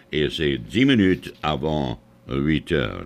et c'est 10 minutes avant 8 heures.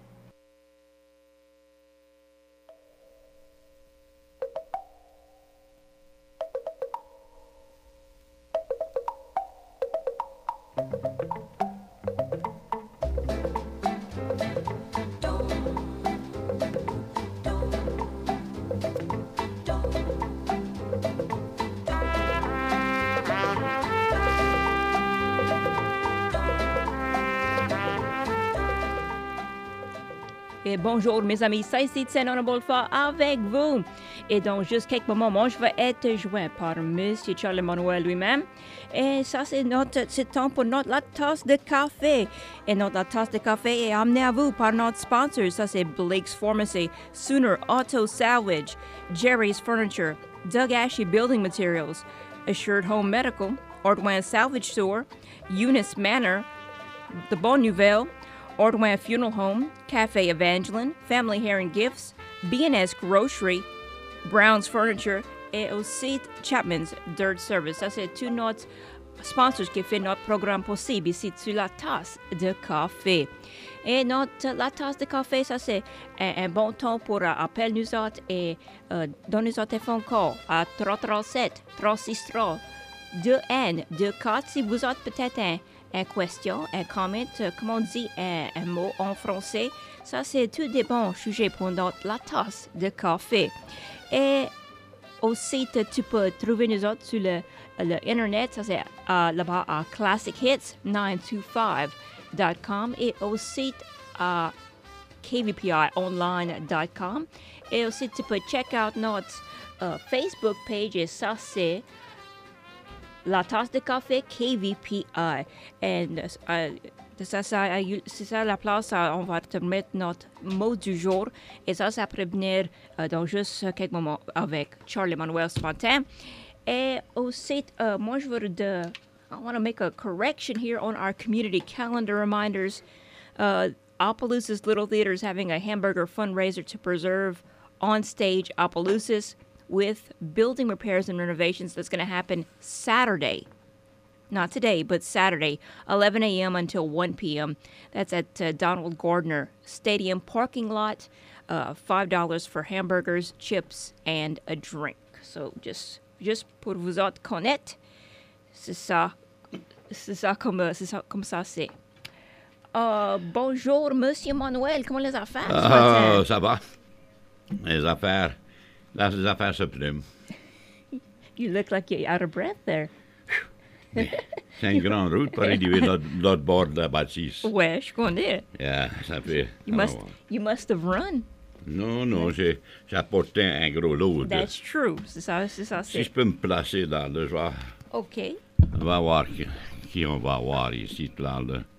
Et bonjour mes amis, ça ici c'est Honorable Fa avec vous. Et dans juste quelques moments, je vais être joint par Monsieur Charles Emmanuel lui-même. Et ça c'est temps pour la tasse de café. Et la tasse de café est amenée à vous par notre sponsor. Ça c'est Blake's Pharmacy, Sooner Auto Salvage, Jerry's Furniture, Doug Ashley Building Materials, Assured Home Medical, Ordwin Salvage Store, Eunice Manor, The Bonne Nouvelle, Ordwin Funeral Home, Cafe Evangeline, Family Hair and Gifts, B&S Grocery, Brown's Furniture et aussi Chapman's Dirt Service. Ça, c'est tous nos sponsors qui font notre programme possible ici sur la tasse de café. Et la tasse de café, ça, c'est un bon temps pour appeler nous autres et donner nous autres phone call à 337 363 2N 24 si vous avez peut-être une question, un comment, comment on dit un mot en français. Ça, c'est tout des bons sujets pour la tasse de café. Et aussi, tu peux trouver nous autres sur le Internet. Ça, c'est là-bas à classichits925.com et aussi à kvpionline.com. Et aussi, tu peux check out notre Facebook page et ça, c'est La Tasse de Café KVPI. Et c'est ça la place, on va te mettre notre mot du jour. Et ça pourrait venir dans juste quelques moments avec Charlie Emmanuel ce matin. Et aussi, moi, I want to make a correction here on our community calendar reminders. Opelousas Little Theater is having a hamburger fundraiser to preserve on-stage Opelousas with building repairs and renovations that's going to happen Saturday. Not today, but Saturday, 11 a.m. until 1 p.m. That's at Donald Gardner Stadium parking lot. $5 for hamburgers, chips, and a drink. So just pour vous autres connaître, c'est ça comme ça c'est. Bonjour, Monsieur Manuel, comment les affaires ce matin? Ça va. Les affaires se plument. You look like you're out of breath there. C'est une grande route pour arriver de l'autre bord de la bâtisse. Ouais, je connais. Yeah, ça fait... You must have run. Non, j'ai apporté un gros lot. That's true. C'est ça. Si je peux me placer dans le joie. OK. On va voir qui on va voir ici, là.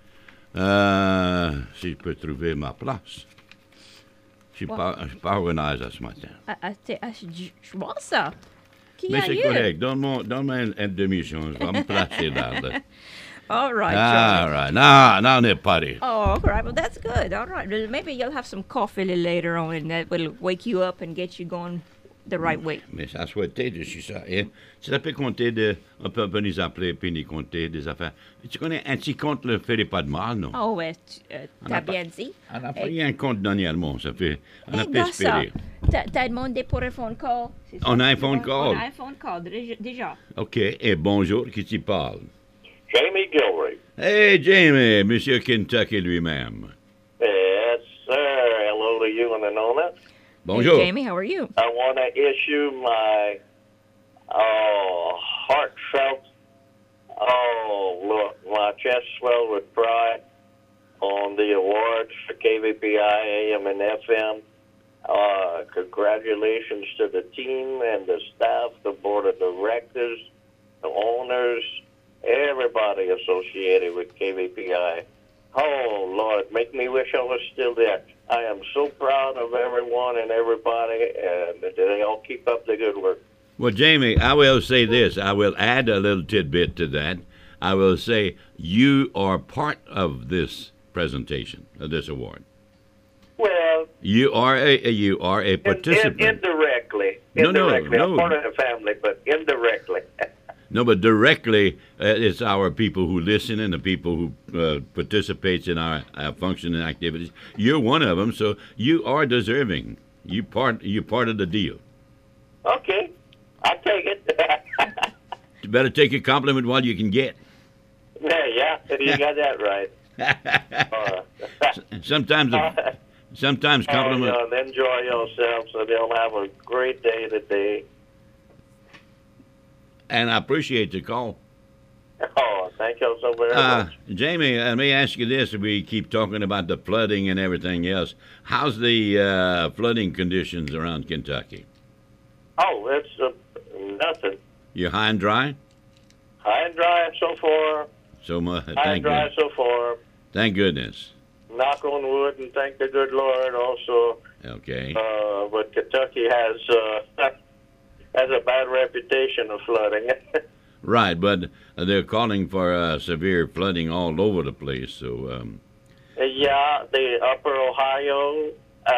Si je peux trouver ma place. Je suis pas organisé ce matin. Je vois ça. Mais c'est correct. Donne-moi une demi-seconde. Je vais me placer là. All right, All right. Now on est paré. Oh, all right. Well, that's good. All right. Well, maybe you'll have some coffee a little later on, and that will wake you up and get you going the right way. Mais ça souhaitait de ça. Et ça peut compter on peut nous appeler puis nous compter des affaires. Tu connais un petit compte ne ferait pas de mal, non? Oh, ouais. T'as bien dit. On n'a pas rien un compte dernièrement. Ça fait... On a pu ça. espérer. T'as demandé pour un phone call? On a un phone call? On a un phone call, déjà. OK. Et bonjour, qui t'y parle? Jamie Gilroy. Hey, Jamie, Monsieur Kentucky lui-même. Yes, sir. Hello to you and Anona. Bonjour. Hey, Jamie, how are you? I want to issue my heartfelt, look, my chest swelled with pride on the awards for KVPI, AM, and FM. Congratulations to the team and the staff, the board of directors, the owners, everybody associated with KVPI. Oh, Lord, make me wish I was still there. I am so proud of everyone and everybody, and that they all keep up the good work. Well, Jamie, I will say this. I will add a little tidbit to that. I will say you are part of this presentation, of this award. Well, you are a participant. Indirectly. No. I'm part of the family, but indirectly. No, but directly, it's our people who listen and the people who participates in our functioning activities. You're one of them, so you are deserving. You're part of the deal. Okay, I'll take it. You better take a compliment while you can get. Yeah, you got that right. Sometimes compliment. Enjoy yourselves, and you'll have a great day today. And I appreciate the call. Oh, thank you so very much. Jamie, let me ask you this. We keep talking about the flooding and everything else. How's the flooding conditions around Kentucky? Oh, it's nothing. You high and dry? High and dry so far. So much. High and dry so far. Thank goodness. Knock on wood, and thank the good Lord also. Okay. But Kentucky has a bad reputation of flooding. Right, but they're calling for severe flooding all over the place. So. Yeah, the Upper Ohio,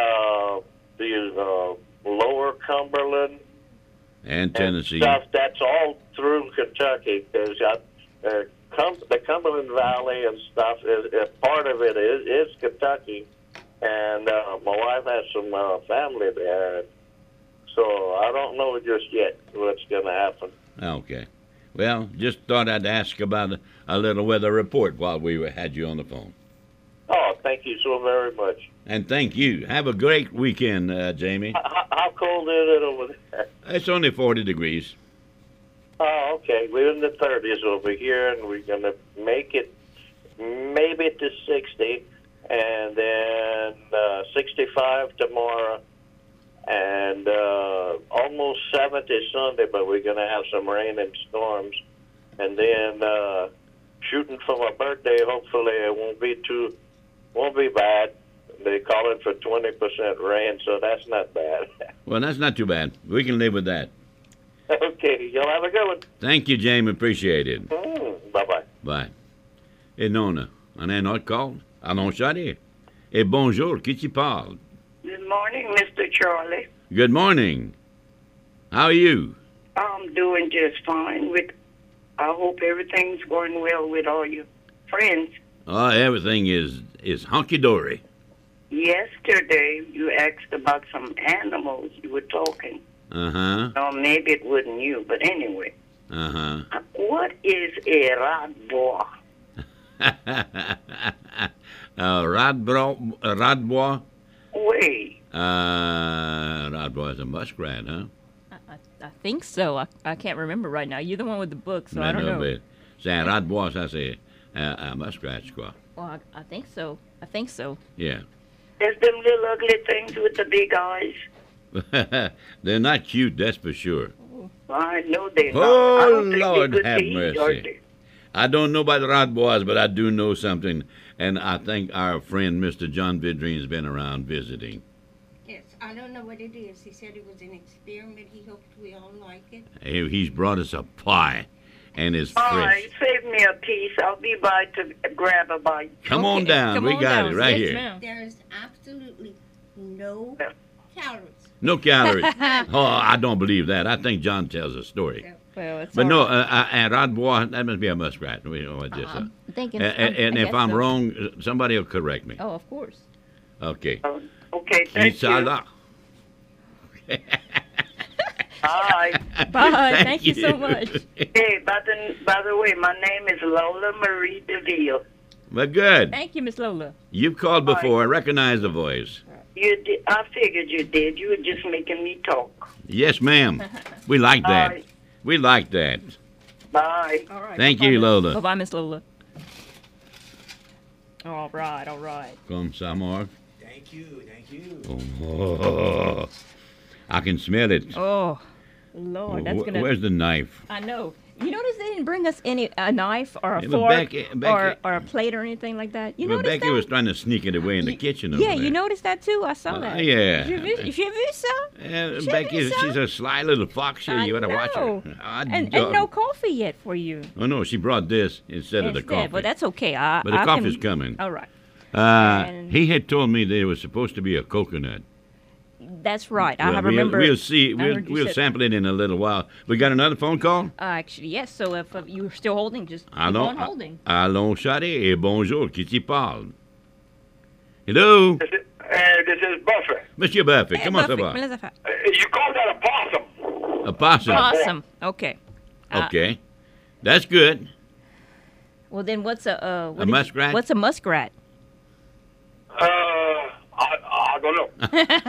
the Lower Cumberland, And Tennessee. Stuff that's all through Kentucky. There's the Cumberland Valley and stuff. Is part of it is Kentucky, and my wife has some family there. So I don't know just yet what's going to happen. Okay. Well, just thought I'd ask about a little weather report while we had you on the phone. Oh, thank you so very much. And thank you. Have a great weekend, Jamie. How cold is it over there? It's only 40 degrees. Oh, okay. We're in the 30s over here, and we're going to make it maybe to 60, and then 65 tomorrow, and almost 70 Sunday, but we're going to have some rain and storms. And then shooting for my birthday, hopefully it won't be bad. They call it for 20% rain, so that's not bad. Well, that's not too bad. We can live with that. Okay, y'all have a good one. Thank you, Jamie. Appreciate it. Bye-bye. Bye. Et non, on a un autre call. Allons, Charlie. Et bonjour, qui tu parle? Good morning, Mr. Charlie. Good morning. How are you? I'm doing just fine. I hope everything's going well with all your friends. Oh, everything is hunky-dory. Yesterday, you asked about some animals. You were talking. Uh-huh. Or maybe it wasn't you, but anyway. Uh-huh. What is a radbois? Radbois? Wait. Radbois is a muskrat, huh? I think so. I can't remember right now. You're the one with the book, so I don't know. But c'est un radbois, ça c'est un muskrat, quoi. Well, I think so. I think so. Yeah. There's them little ugly things with the big eyes. They're not cute, that's for sure. I know they're not. I Oh, don't think Lord, they're good have to eat, are mercy. they? I don't know about the Radbois, but I do know something, and I think our friend Mr. John Vidrine has been around visiting. Yes, I don't know what it is. He said it was an experiment. He hoped we all like it. He's brought us a pie, and it's All fresh. right, save me a piece. I'll be by to grab a bite. Come on Okay, down. come We on got down. it right Yes, here. ma'am. There is absolutely no calories. No calories. Oh, I don't believe that. I think John tells a story. Well, it's But all no, right. and Radbois, that must be a muskrat. We know what this is. I'm thinking. And I if guess I'm so. wrong, somebody will correct me. Oh, of course. Okay. Okay, thank you. Inshallah. Bye. Bye. Thank you so much. Hey, by the way, my name is Lola Marie DeVille. But good. Thank you, Miss Lola. You've called before. I recognize the voice. You did. I figured you did. You were just making me talk. Yes, ma'am. We like that. Bye. We like that. Bye. All right. Thank you, Lola. Bye-bye, Miss Lola. All right, all right. Come, Samar. Thank you, thank you. Oh, I can smell it. Oh, Lord, that's gonna. Where's the knife? I know. You notice they didn't bring us a knife or a Yeah, but fork Becky- or a plate or anything like that. You Well, notice Becky that? was trying to sneak it away in the kitchen over Yeah, there. you noticed that too. I saw that. Yeah. J'ai vu ça. J'ai Becky, vu ça. she's a sly little fox here. I You gotta watch know. her. And no coffee yet for you. Oh, no, she brought this instead of the coffee. But that's okay. But the coffee's coming. All right. He had told me there was supposed to be a coconut. That's right. I Well, remember. We'll see. I heard you We'll said- sample it in a little while. We got another phone call? Actually, yes. So if you're still holding, just keep Allons, on holding. allons, Charlie, et bonjour. Qui t'y parle? Hello? This is Buffett. Monsieur Buffett, Eh, comment ça Buffett, va? comment les affaires? You call that a possum? A possum. Awesome. Okay. Okay. That's good. Well, then what's a what A did you- muskrat? What's a muskrat? I don't know.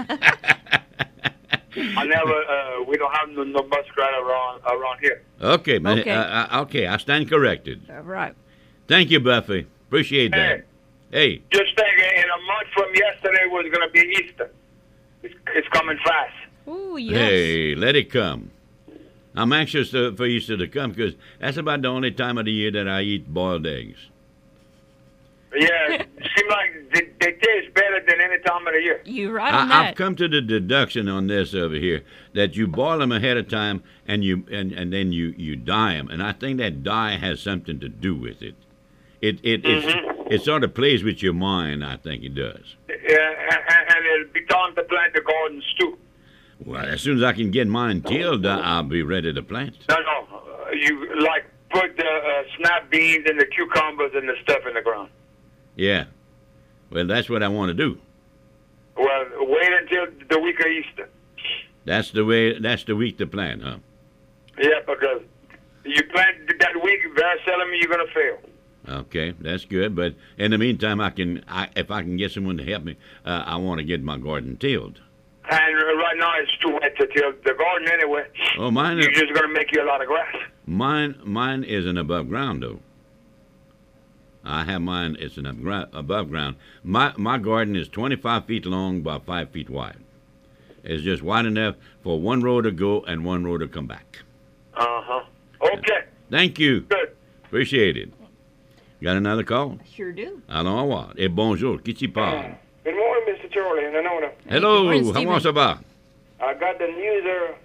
I never. We don't have no muskrat around here. Okay, man. Okay. Okay, I stand corrected. All right. Thank you, Buffy. Appreciate that. Hey, Just think, in a month from yesterday was going to be Easter. It's coming fast. Ooh, yes. hey, let it come. I'm anxious for Easter to come because that's about the only time of the year that I eat boiled eggs. Yeah, seems like they taste better than any time of the year. You're right on that. I've come to the deduction on this over here that you boil them ahead of time and then you dye them, and I think that dye has something to do with it. It sort of plays with your mind. I think it does. Yeah, and it'll be time to plant the gardens too. Well, as soon as I can get mine tilled, I'll be ready to plant. No, you like put the snap beans and the cucumbers and the stuff in the ground. Yeah. Well, that's what I want to do. Well, wait until the week of Easter. That's the week to plant, huh? Yeah, because you plant that week, very seldom you're gonna fail. Okay, that's good. But in the meantime, if I can get someone to help me, I want to get my garden tilled. And right now it's too wet to till the garden anyway. Oh, mine. You're just gonna make you a lot of grass. Mine isn't above ground though. I have mine. It's an above ground. My garden is 25 feet long by 5 feet wide. It's just wide enough for one row to go and one row to come back. Okay. Thank you. Good. Appreciate it. Got another call? Sure do. Alors, au revoir. Et bonjour. Qui t'y parle? Good morning, Mr. Charlie and Anona. Hello. morning, Comment ça va? I got the news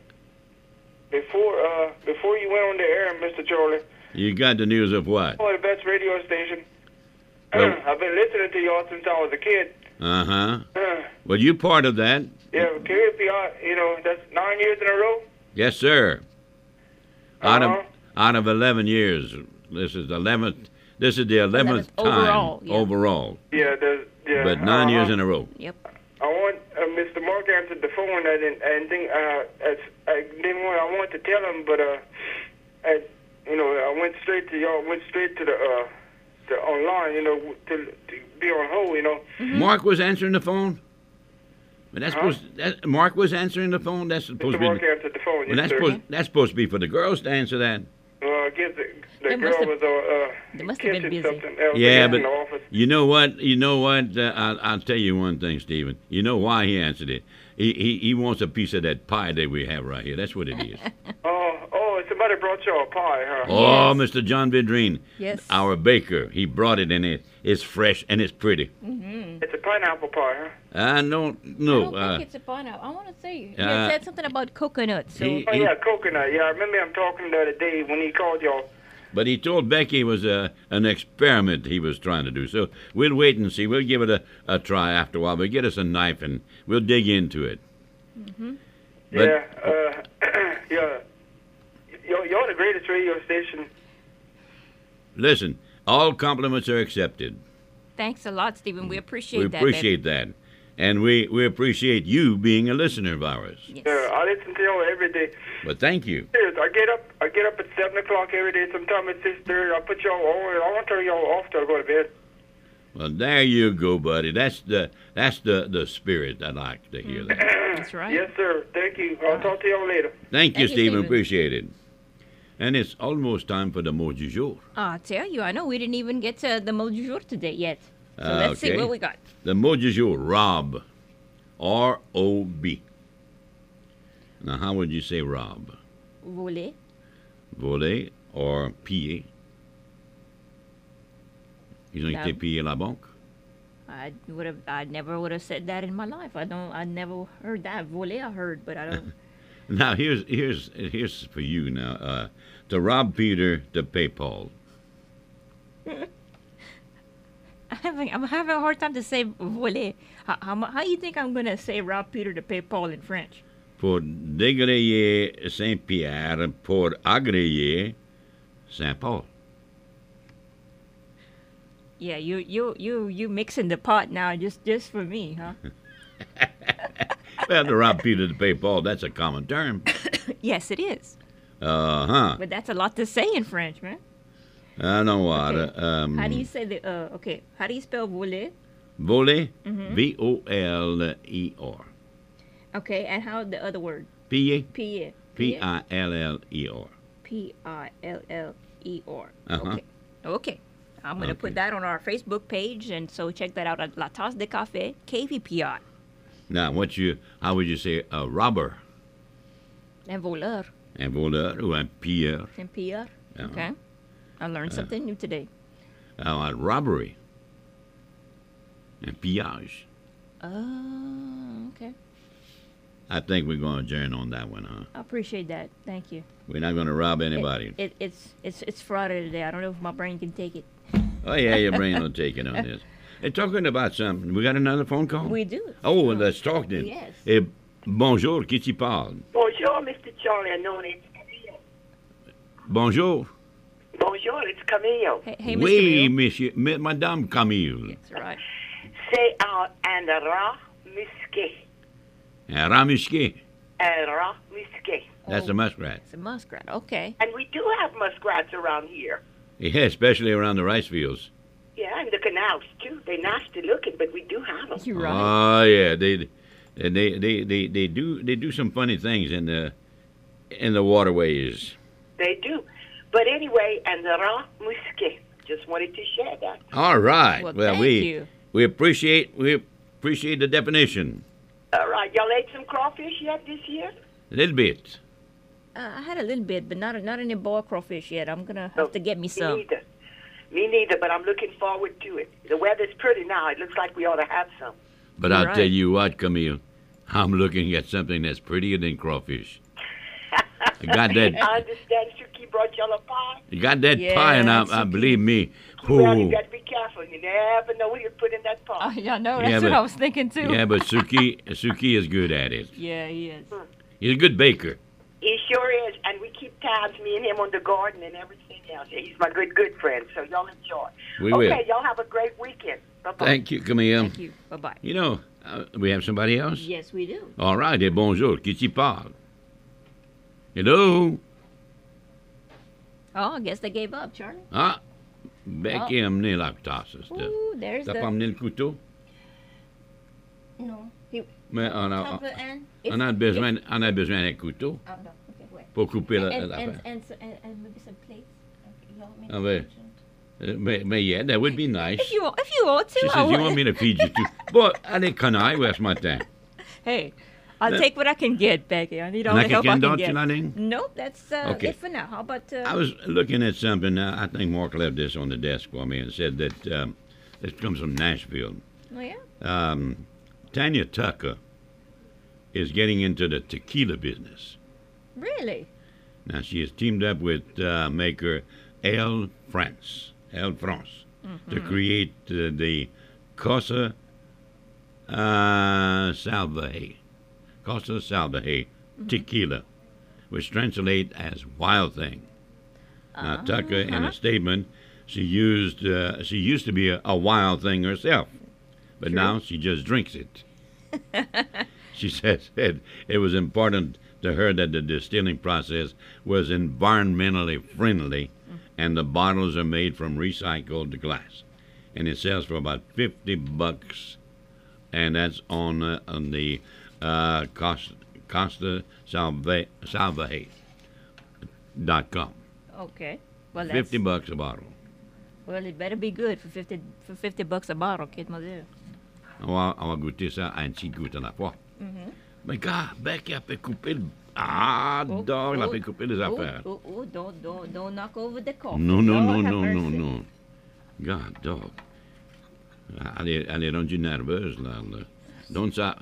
before you went on the air, Mr. Charlie. You got the news of what? Oh, the best radio station. Well- I've been listening to y'all since I was a kid. Uh-huh. Uh, Well, you part of that. yeah, KPI, that's 9 years in a row. Yes, sir. Uh-huh. Out of 11 years. This is the 11th time overall, yeah. overall. Yeah, But 9 years in a row. Yep. I want Mr. Mark answered the phone. I didn't think I wanted to tell him, but I went straight to y'all. Went straight to the online. To be on hold. Mark was answering the phone. But Mark was answering the phone. That's supposed Mr. to be. Mark answered the phone. Well, Yes, sir. that's supposed to be for the girls to answer that. I guess the They girl must have- was they must have been catching busy. something else Yeah, in but the office. you know what? I'll tell you one thing, Stephen. You know why he answered it? He wants a piece of that pie that we have right here. That's what it is. Somebody brought you a pie, huh? Oh, Mr. John Vidrine, Yes. our baker, he brought it in it. It's fresh and it's pretty. It's a pineapple pie, huh? I don't I know. don't think it's a pineapple. I want to say. uh, You said something about coconut. So he- Oh, yeah, coconut. Yeah, I remember him talking the other day when he called y'all. But he told Becky it was an experiment he was trying to do. So we'll wait and see. We'll give it a try after a while. But get us a knife and we'll dig into it. But- Yeah. You're the greatest radio station. Listen, all compliments are accepted. thanks a lot, Stephen. We appreciate We that. appreciate that. And we appreciate you being a listener of ours. Yes. I listen to y'all every day. But thank you. Serious, I get up at 7 o'clock every day. Sometimes at 6:30. I put y'all on. I want to turn y'all off till I go to bed. Well, there you go, buddy. That's the spirit I like to hear that. That's right. Yes, sir. Thank you. I'll talk to y'all later. Thank you, you, Stephen. Stephen. Appreciate it. And it's almost time for the mot du jour. I tell you, I know we didn't even get to the mot du jour today yet. So let's see okay. what we got. The mot du jour, rob. R-O-B. Now, how would you say rob? Voler. Voler or piller? Ils ont No. été piller la banque? I never would have said that in my life. I never heard that. Voler I heard, but I don't. Now, here's for you now. To rob Peter to pay Paul. I'm having a hard time to say voler. How you think I'm going to say rob Peter to pay Paul in French? Pour dégrayer Saint-Pierre, pour agréer Saint-Paul. Yeah, you mixing the pot now just for me, huh? Well, to rob Peter to pay Paul, that's a common term. Yes, it is. Uh-huh. But that's a lot to say in French, man. I know what. Okay. How do you say the okay? How do you spell voler? Voler, V-O-L-E-R. Okay, and how the other word? Piller, P-I-L-L-E-R. P-I-L-L-E-R. P-I-L-L-E-R. Uh-huh. Okay. I'm going to put that on our Facebook page, and so check that out at La Tasse de Café, KVPR. Now, how would you say a robber? Un voleur. Un voleur ou un pilleur? Un pilleur. Uh-huh. Okay. I learned something new today. Robbery. Un pillage. Oh, okay. I think we're going to adjourn on that one, huh? I appreciate that. Thank you. We're not going to rob anybody. It's Friday today. I don't know if my brain can take it. Oh, yeah, your brain will take it on this. Hey, talking about something, we got another phone call? We do. Oh, let's talk then. Yes. Bonjour, qui t'y parle? Bonjour, Mr. Charlie. I know it's Camille. Bonjour. Bonjour, it's Camille. Hey, Mr. Oui, Camille. monsieur, Madame Camille. That's right. Say out and rat musqué. Un rat musqué. And rat musqué. That's a muskrat. It's a muskrat. Okay. And we do have muskrats around here. Yeah, especially around the rice fields. Yeah, and the canals too. They're nasty looking, but we do have them. You're right. Oh, yeah, they do some funny things in the waterways. They do. But anyway, and the rat musqué. Just wanted to share that. All right. Well, Well, thank you. we appreciate the definition. All right, y'all ate some crawfish yet this year? A little bit. I had a little bit, but not any boiled crawfish yet. I'm gonna have to get me some. Me neither, but I'm looking forward to it. The weather's pretty now. It looks like we ought to have some. But You're I'll right. tell you what, Camille, I'm looking at something that's prettier than crawfish. I got that. I understand Suki brought y'all a pie. You got that Yeah, pie, and I Suki. believe me. Well, you Ooh. got to be careful. You never know what you put in that pie. Yeah, no, Yeah, that's what but- I was thinking too. Yeah, but Suki is good at it. Yeah, he is. He's a good baker. He sure is, and we keep tabs, me and him, on the garden and everything else. He's my good friend, so y'all enjoy. We will. Okay, y'all have a great weekend. Bye-bye. Thank you, Camille. Thank you. Bye bye. You know, we have somebody else? Yes, we do. All right, et bonjour, qui t'y parle? Hello? Oh, I guess they gave up, Charlie. Ah, Becky a amené la tasse. Ooh, there's T'as pas the. amené le couteau? No. Mais on Cover and. a besoin d'un couteau Oh, no. Okay, wait. pour couper And l'affaire. maybe some plates. Okay, you want me to Ah, ouais. mention? Mais yeah, that would be nice. If you want to, She I says, you will. want me to feed you too? But allez, canaille, ouais, ce matin. Hey, I'll That- take what I can get, Becky. I need all N'a the help I quelqu'un can d'autre, get. Lanning? Nope, that's Okay. it for now. How about? I was looking at something. I think Mark left this on the desk for me and said that this comes from Nashville. Oh yeah. Tanya Tucker is getting into the tequila business. Really? Now, she has teamed up with maker El France, to create the Cosa Salvaje tequila, which translates as wild thing. Now, Tucker, in a statement, she used to be a wild thing herself, but now she just drinks it. She says it was important to her that the distilling process was environmentally friendly, and the bottles are made from recycled glass, and it sells for about $50, and that's on the CostaSalvaje.com. Okay. Well, that's $50 a bottle. well. It better be good for $50 a bottle, kid, mother. On va goûter ça à un petit goutte à la fois. Mais gars, Becky a fait couper le... Ah, Oh, dog, elle a oh, fait couper les affaires. Oh, don't knock over the coffee. Non, Lord have mercy. non. God, dog. Elle est rendue nerveuse, là. Donne ça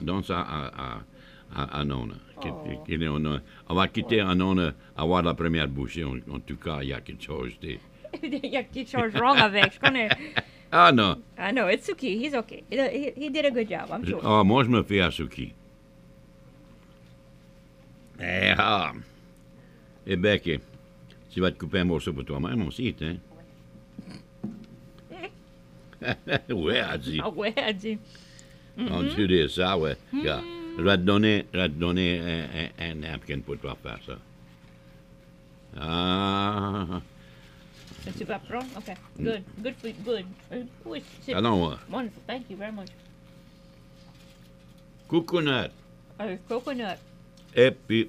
à Nona. On va quitter à Nona avoir la première bouchée. En tout cas, il y a quelque chose. Il y a quelque chose wrong avec. Ah, non. I know, it's Suki. He's okay. He did a good job, I'm sure. Ah, moi, je me fie à Suki. Et Becky, tu vas te couper un morceau pour toi-même aussi, hein? Ouais, elle dit. Ah ouais, elle dit. On dit dire ça, ouais. Yeah. Je vais te donner un napkin pour toi faire ça. Ah. Tu vas prendre? Okay, good. Good for you, good. Oui, c'est Alors, wonderful. Thank you very much. coconut. Coconut. Et puis,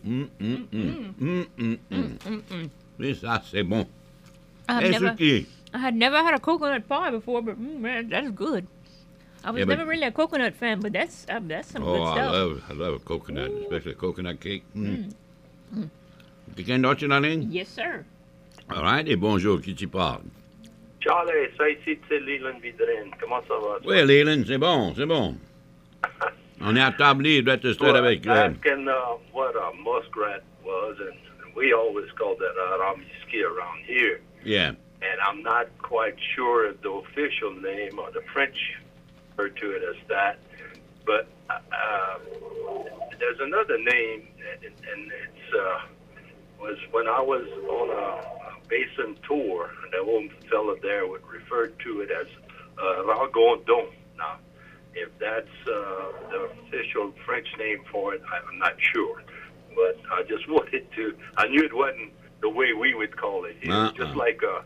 oui, ça, c'est bon. Et Suki. I had never had a coconut pie before, but man, that's good. I was Yeah, but- never really a coconut fan, but that's some good Oh, stuff. I love coconut, especially coconut cake. Quelqu'un d'autre, Darlene? Yes, sir. All right, et bonjour, qui tu parles? Charlie, ça ici, c'est Leland Vidrine. Comment ça va? Oui, Leland, c'est bon, c'est bon. On est à table libre, tu start avec... asking what a muskrat was, and we always called that aramiski around here. yeah. And I'm not quite sure of the official name, or the French refer to it as that. But there's another name, and it's was when I was on a basin tour, and the old fella there would refer to it as ragondon. Now, if that's the official French name for it, I'm not sure. But I just wanted to, I knew it wasn't the way we would call it. It was just like a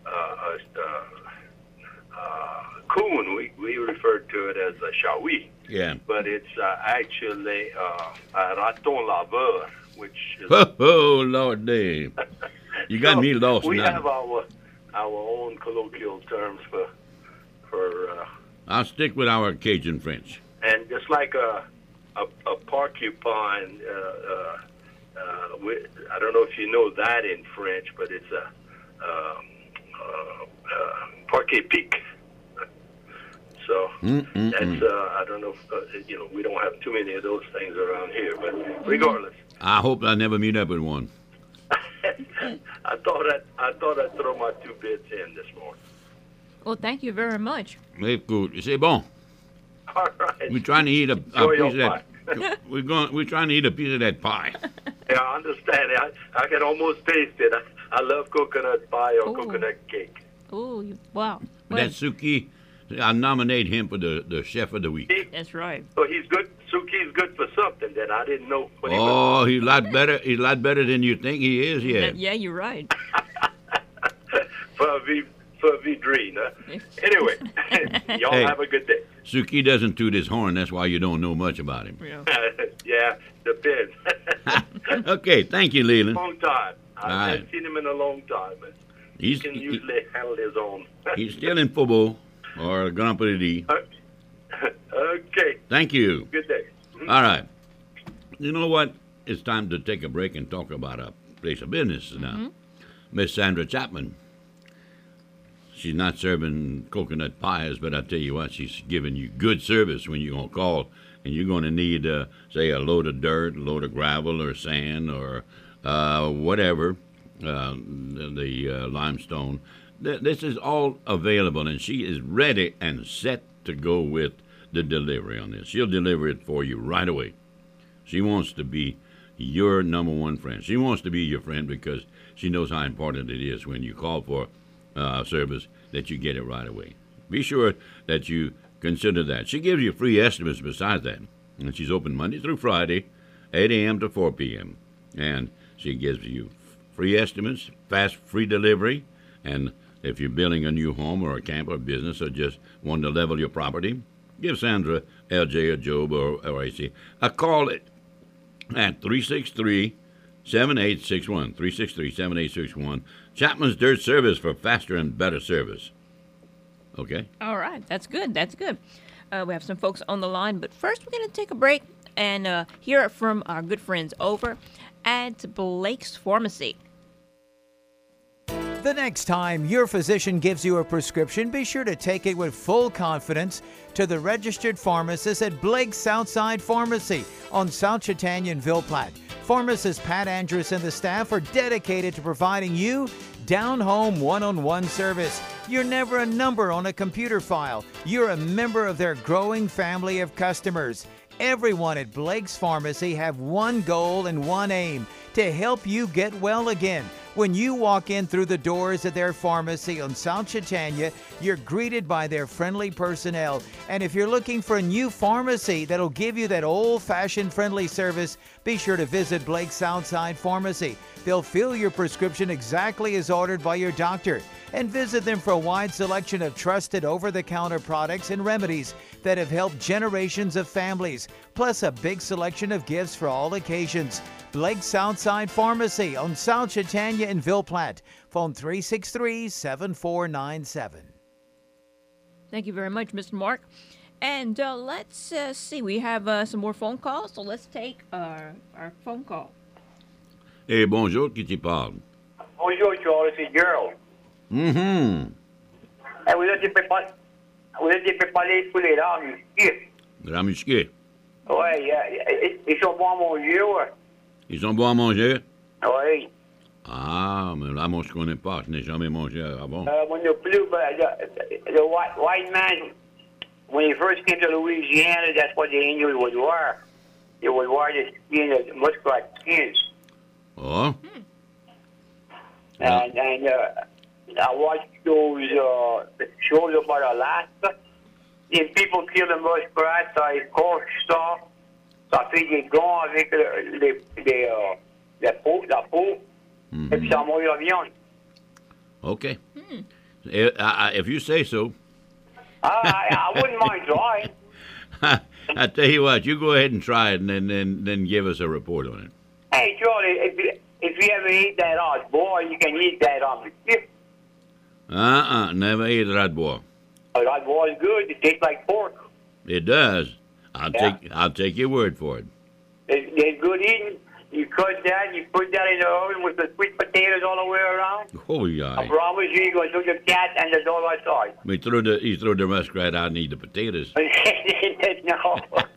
coon. We referred to it as a shawi. Yeah. But it's actually a raton laveur, which is... Oh, Lord Dave. You got me lost We now. have our own colloquial terms for I'll stick with our Cajun French. and just like a porcupine. I don't know if you know that in French, but it's a porc-épic. So that's I don't know if we don't have too many of those things around here, but regardless. I hope I never meet up with one. I thought I'd throw my 2 bits in this morning. Well, thank you very much. Écoute, c'est bon. All right. We're trying to eat a Enjoy your piece of that. We're trying to eat a piece of that pie. Yeah, I understand. I can almost taste it. I love coconut pie or Ooh. coconut cake. Oh, wow. But that Suki, I nominate him for the chef of the week. That's right. So he's good. Suki's good for something. Then I didn't know what he was. Oh, he's a lot better. He's a lot better than you think he is. Yeah. Yeah, you're right. For Vidrine. Anyway, y'all Hey. have a good day. Suki doesn't toot his horn. That's why you don't know much about him. Yeah, depends. Okay, thank you, Leland. Long time. I All right. haven't seen him in a long time, but he He's can usually handle his own. he's still in football or Grand Prix. Okay. Thank you. Good day. All right. You know what? It's time to take a break and talk about a place of business now. Miss Sandra Chapman. She's not serving coconut pies, but I tell you what, she's giving you good service when you're going to call and you're going to need, say, a load of dirt, a load of gravel or sand or whatever, the limestone. This is all available, and she is ready and set to go with the delivery on this. She'll deliver it for you right away. She wants to be your number one friend. She wants to be your friend because she knows how important it is when you call for service that you get it right away. Be sure that you consider that. She gives you free estimates besides that. And she's open Monday through Friday, 8 a.m. to 4 p.m. And she gives you free estimates, fast free delivery, and if you're building a new home or a camp or business or just want to level your property, give Sandra, LJ, or Job, or AC a call at 363-7861. 363-7861. Chapman's Dirt Service for faster and better service. Okay? All right. That's good. That's good. We have some folks on the line, but first we're going to take a break and hear from our good friends over at Blake's Pharmacy. The next time your physician gives you a prescription, be sure to take it with full confidence to the registered pharmacist at Blake's Southside Pharmacy on South Chautauqua and Ville Platte. Pharmacist Pat Andrus and the staff are dedicated to providing you down-home one-on-one service. You're never a number on a computer file. You're a member of their growing family of customers. Everyone at Blake's Pharmacy have one goal and one aim: to help you get well again. When you walk in through the doors of their pharmacy on South Chautauqua, you're greeted by their friendly personnel. And if you're looking for a new pharmacy that'll give you that old-fashioned friendly service, be sure to visit Blake's Southside Pharmacy. They'll fill your prescription exactly as ordered by your doctor. And visit them for a wide selection of trusted over-the-counter products and remedies that have helped generations of families, plus a big selection of gifts for all occasions. Blake's Southside Pharmacy on South Chautauqua in Ville Platte. Phone 363-7497. Thank you very much, Mr. Mark. And let's see, we have some more phone calls, so let's take our phone call. Eh, bonjour, qui tu parle? Bonjour, Charlie, c'est Gerald. Mm-hmm. Vous êtes préparé pour les larmes. Ramusqué. Oui, ils sont bons à manger, ouais. Ils sont bons à manger? Oui. Ah, mais là, moi, je connais pas. Je n'ai jamais mangé avant. Moi non plus, but the white man, when he first came to Louisiana, that's what the Indians would wear. They would wear the skin of muskrat skins. Oh? And I watched those shows about Alaska. And people kill the muskrats, ça écorche ça. Ça fait des gants avec la peau. Et puis ça mange la viande. Okay. If you say so. I wouldn't mind trying. I tell you what, you go ahead and try it, and then give us a report on it. Hey, Charlie, if you ever eat that hot boy, you can eat that on the chip. Never ate rat boy. Hot boy is good. It tastes like pork. It does. I'll take your word for it. It's good eating. You cut that, you put that in the oven with the sweet potatoes all the way around. Oh, yeah. I promise you, you're going to throw the cat and the dog outside. You throw the muskrat out and eat the potatoes. No.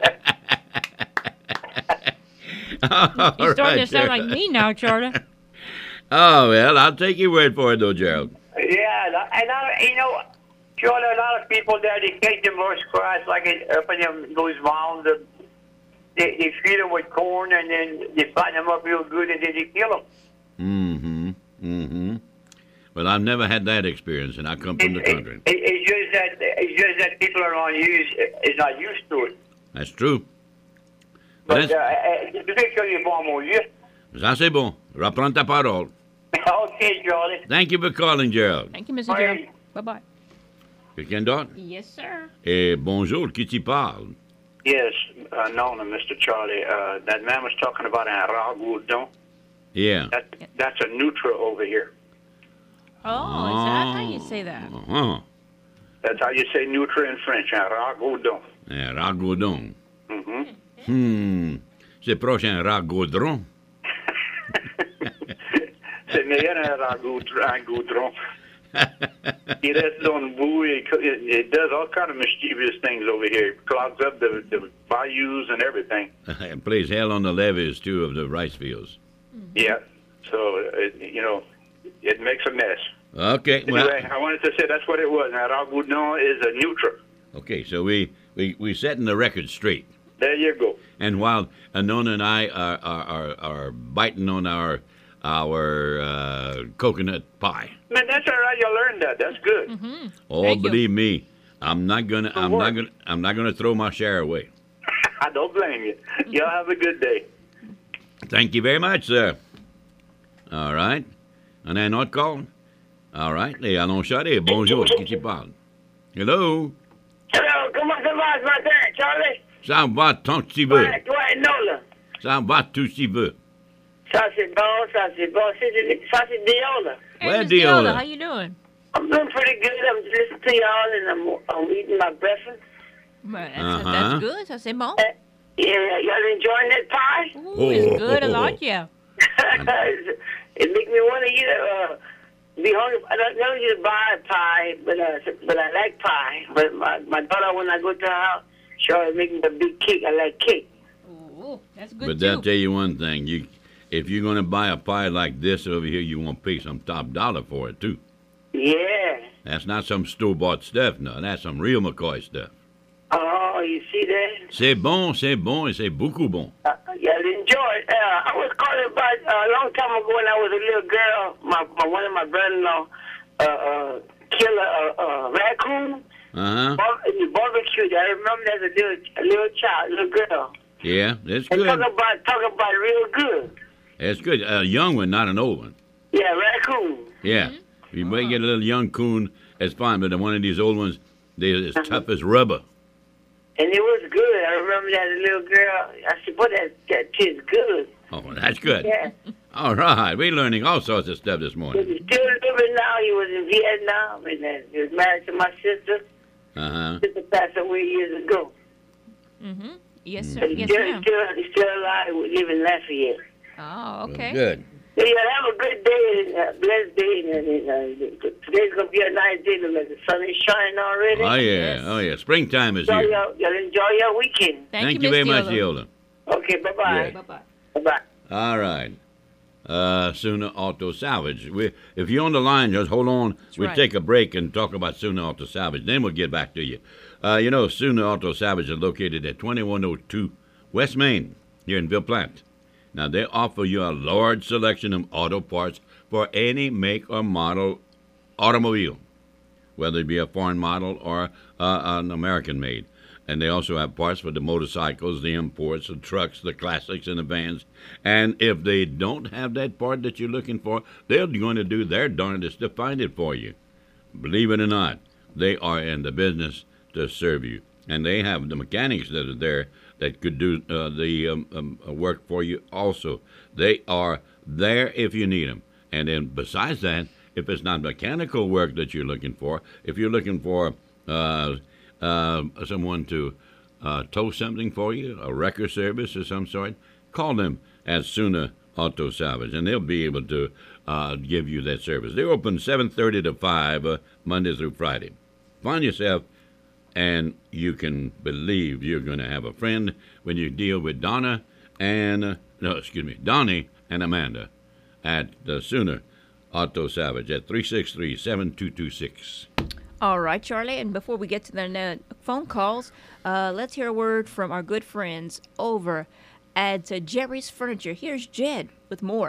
You're starting to sound like me now, Charlie. Oh, well, I'll take your word for it, though, Gerald. Yeah, and Charlie, a lot of people there, they catch the muskrats like up in those mounds. They feed them with corn, and then they fatten them up real good, and then they kill them. Well, I've never had that experience, and I come from the country. It's just that people are not used to it. That's true. But tu sais que c'est bon à manger. Ça, c'est bon. Reprends ta parole. Okay, Charlie. Thank you for calling, Gerald. Thank you, Mr. Gerald. Bye-bye. Quelqu'un d'autre? Yes, sir. Eh, bonjour, qui t'y parle? Yes, Nona, Mr. Charlie. That man was talking about un ragout, don't? Yeah. That's a Nutra over here. Oh, is that how you say that? Uh-huh. That's how you say Nutra in French, un ragoudon. Un ragoudon. Mm-hmm. C'est proche un ragoudron. C'est meilleur un ragoudron. He rests on buoy. It does all kind of mischievous things over here. It clogs up the bayous and everything. It plays hell on the levees, too, of the rice fields. Yeah. So, it makes a mess. Okay. Anyway, Well, I wanted to say that's what it was. Now, ragoudon is a Nutra. okay, so we setting the record straight. There you go. And while Nona and I are biting on our coconut pie. Man, that's all right. You learned that. That's good. Mm-hmm. Oh, Thank you. believe me, I'm not gonna throw my share away. I don't blame you. Y'all have a good day. Thank you very much, sir. All right. On un autre call? All right. Et allons charrer. Bonjour, qui tu parle? Hello? Hello, comment ça va ce matin, Charlie? Ça va tant que tu veux. Ouais, toi et Nola. Ça va tout tu veux. Ça, c'est bon, ça, c'est bon. Ça, c'est Diola. Hey, Where Miss Diola? Diola, how you doing? I'm doing pretty good. I'm listening to y'all, and I'm eating my breakfast. Well, that's good. Ça, c'est bon. Yeah, y'all enjoying that pie? Ooh, it's good. I like you. It makes me want to eat be hungry. I don't usually buy pie, but I like pie. But my daughter, when I go to her house, she always make me a big cake. I like cake. Ooh, that's good But too. I'll tell you one thing. if you're going to buy a pie like this over here, you want to pay some top dollar for it, too. Yeah. That's not some store-bought stuff, no. That's some real McCoy stuff. Oh, you see that? C'est bon, et c'est beaucoup bon. Yeah, enjoy. I was calling about a long time ago when I was a little girl. One of my brother-in-law killed a raccoon. Uh-huh. In the barbecue. I remember as a little child, little girl. Yeah, that's And good. talk about real good. That's good. A young one, not an old one. Yeah, raccoon. Yeah. If you may get a little young coon, that's fine, but one of these old ones, they're as tough as rubber. And it was good. I remember that as a little girl. I said, boy, that tastes good. Oh, that's good. Yeah. All right. We're learning all sorts of stuff this morning. He's still living now. He was in Vietnam, and then he was married to my sister. Uh-huh. Sister passed away years ago. Mm-hmm. Yes, sir. But he's Yes, still, ma'am. he's still alive. We live in Lafayette. Oh, okay. Good. Yeah, have a good day, blessed day. And today's going to be a nice day. The sun is shining already. Oh, yeah. Yes. Oh, yeah. Springtime is Enjoy here. enjoy your weekend. Thank you very Miss much, Yola. Yola. Okay, bye-bye. Yeah. Bye-bye. Bye-bye. All right. Sooner Auto Salvage. If you're on the line, just hold on. We'll right. take a break and talk about Sooner Auto Salvage. Then we'll get back to you. Sooner Auto Salvage is located at 2102 West Main here in Ville Platte. Now, they offer you a large selection of auto parts for any make or model automobile, whether it be a foreign model or an American made. And they also have parts for the motorcycles, the imports, the trucks, the classics, and the vans. And if they don't have that part that you're looking for, they're going to do their darndest to find it for you. Believe it or not, they are in the business to serve you. And they have the mechanics that are there that could do the work for you also. They are there if you need them. And then besides that, if it's not mechanical work that you're looking for, if you're looking for someone to tow something for you, a wrecker service of some sort, call them at Sooner Auto Salvage, and they'll be able to give you that service. They're open 7:30 to 5, Monday through Friday. Find yourself, and you can believe you're going to have a friend when you deal with Donnie and Amanda at the Sooner Auto Salvage at 363-7226. All right, Charlie. And before we get to the phone calls, let's hear a word from our good friends over at Jerry's Furniture. Here's Jed with more.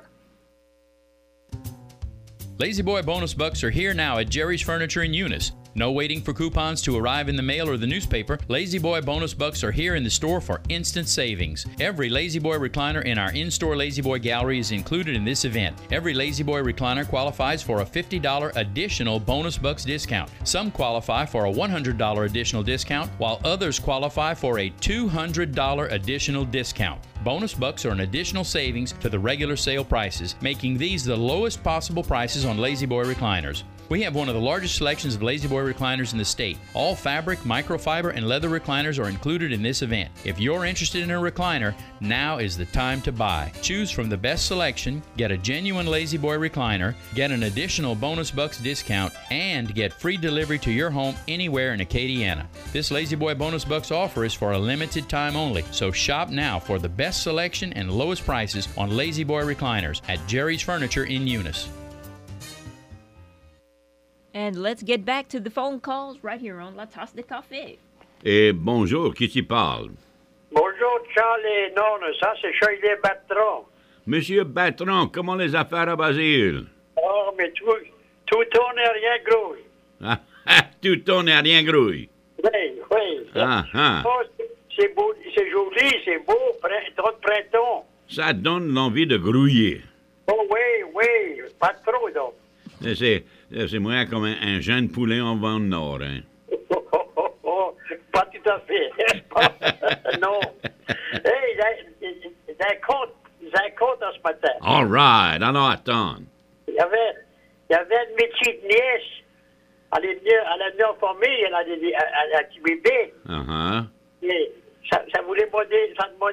Lazy Boy bonus bucks are here now at Jerry's Furniture in Eunice. No waiting for coupons to arrive in the mail or the newspaper. Lazy Boy bonus bucks are here in the store for instant savings. Every Lazy Boy recliner in our in-store Lazy Boy gallery is included in this event. Every Lazy Boy recliner qualifies for a $50 additional bonus bucks discount. Some qualify for a $100 additional discount, while others qualify for a $200 additional discount. Bonus bucks are an additional savings to the regular sale prices, making these the lowest possible prices on Lazy Boy recliners. We have one of the largest selections of Lazy Boy recliners in the state. All fabric, microfiber, and leather recliners are included in this event. If you're interested in a recliner, now is the time to buy. Choose from the best selection, get a genuine Lazy Boy recliner, get an additional bonus bucks discount, and get free delivery to your home anywhere in Acadiana. This Lazy Boy bonus bucks offer is for a limited time only, so shop now for the best selection and lowest prices on Lazy Boy recliners at Jerry's Furniture in Eunice. And let's get back to the phone calls right here on La Tasse de Café. Et bonjour, qui t'y parle? Bonjour, Charlie. Non, ça, c'est Charlie Bertrand. Monsieur Bertrand, comment les affaires à Basile? Oh, mais tout tourne et rien grouille. Tout tourne et rien grouille. Oui, oui. Ah. Oh, c'est beau, c'est joli, c'est beau, trop de printemps. Ça donne l'envie de grouiller. Oh, oui, pas trop, donc. C'est moins comme un jeune poulet en vent nord, hein? Oh, pas tout à fait. Non. Hey, j'ai un compte ce matin. All right, alors attends. Il y avait une petite nièce. Elle est venue en famille, elle a un petit bébé. Uh-huh. Et ça voulait demander,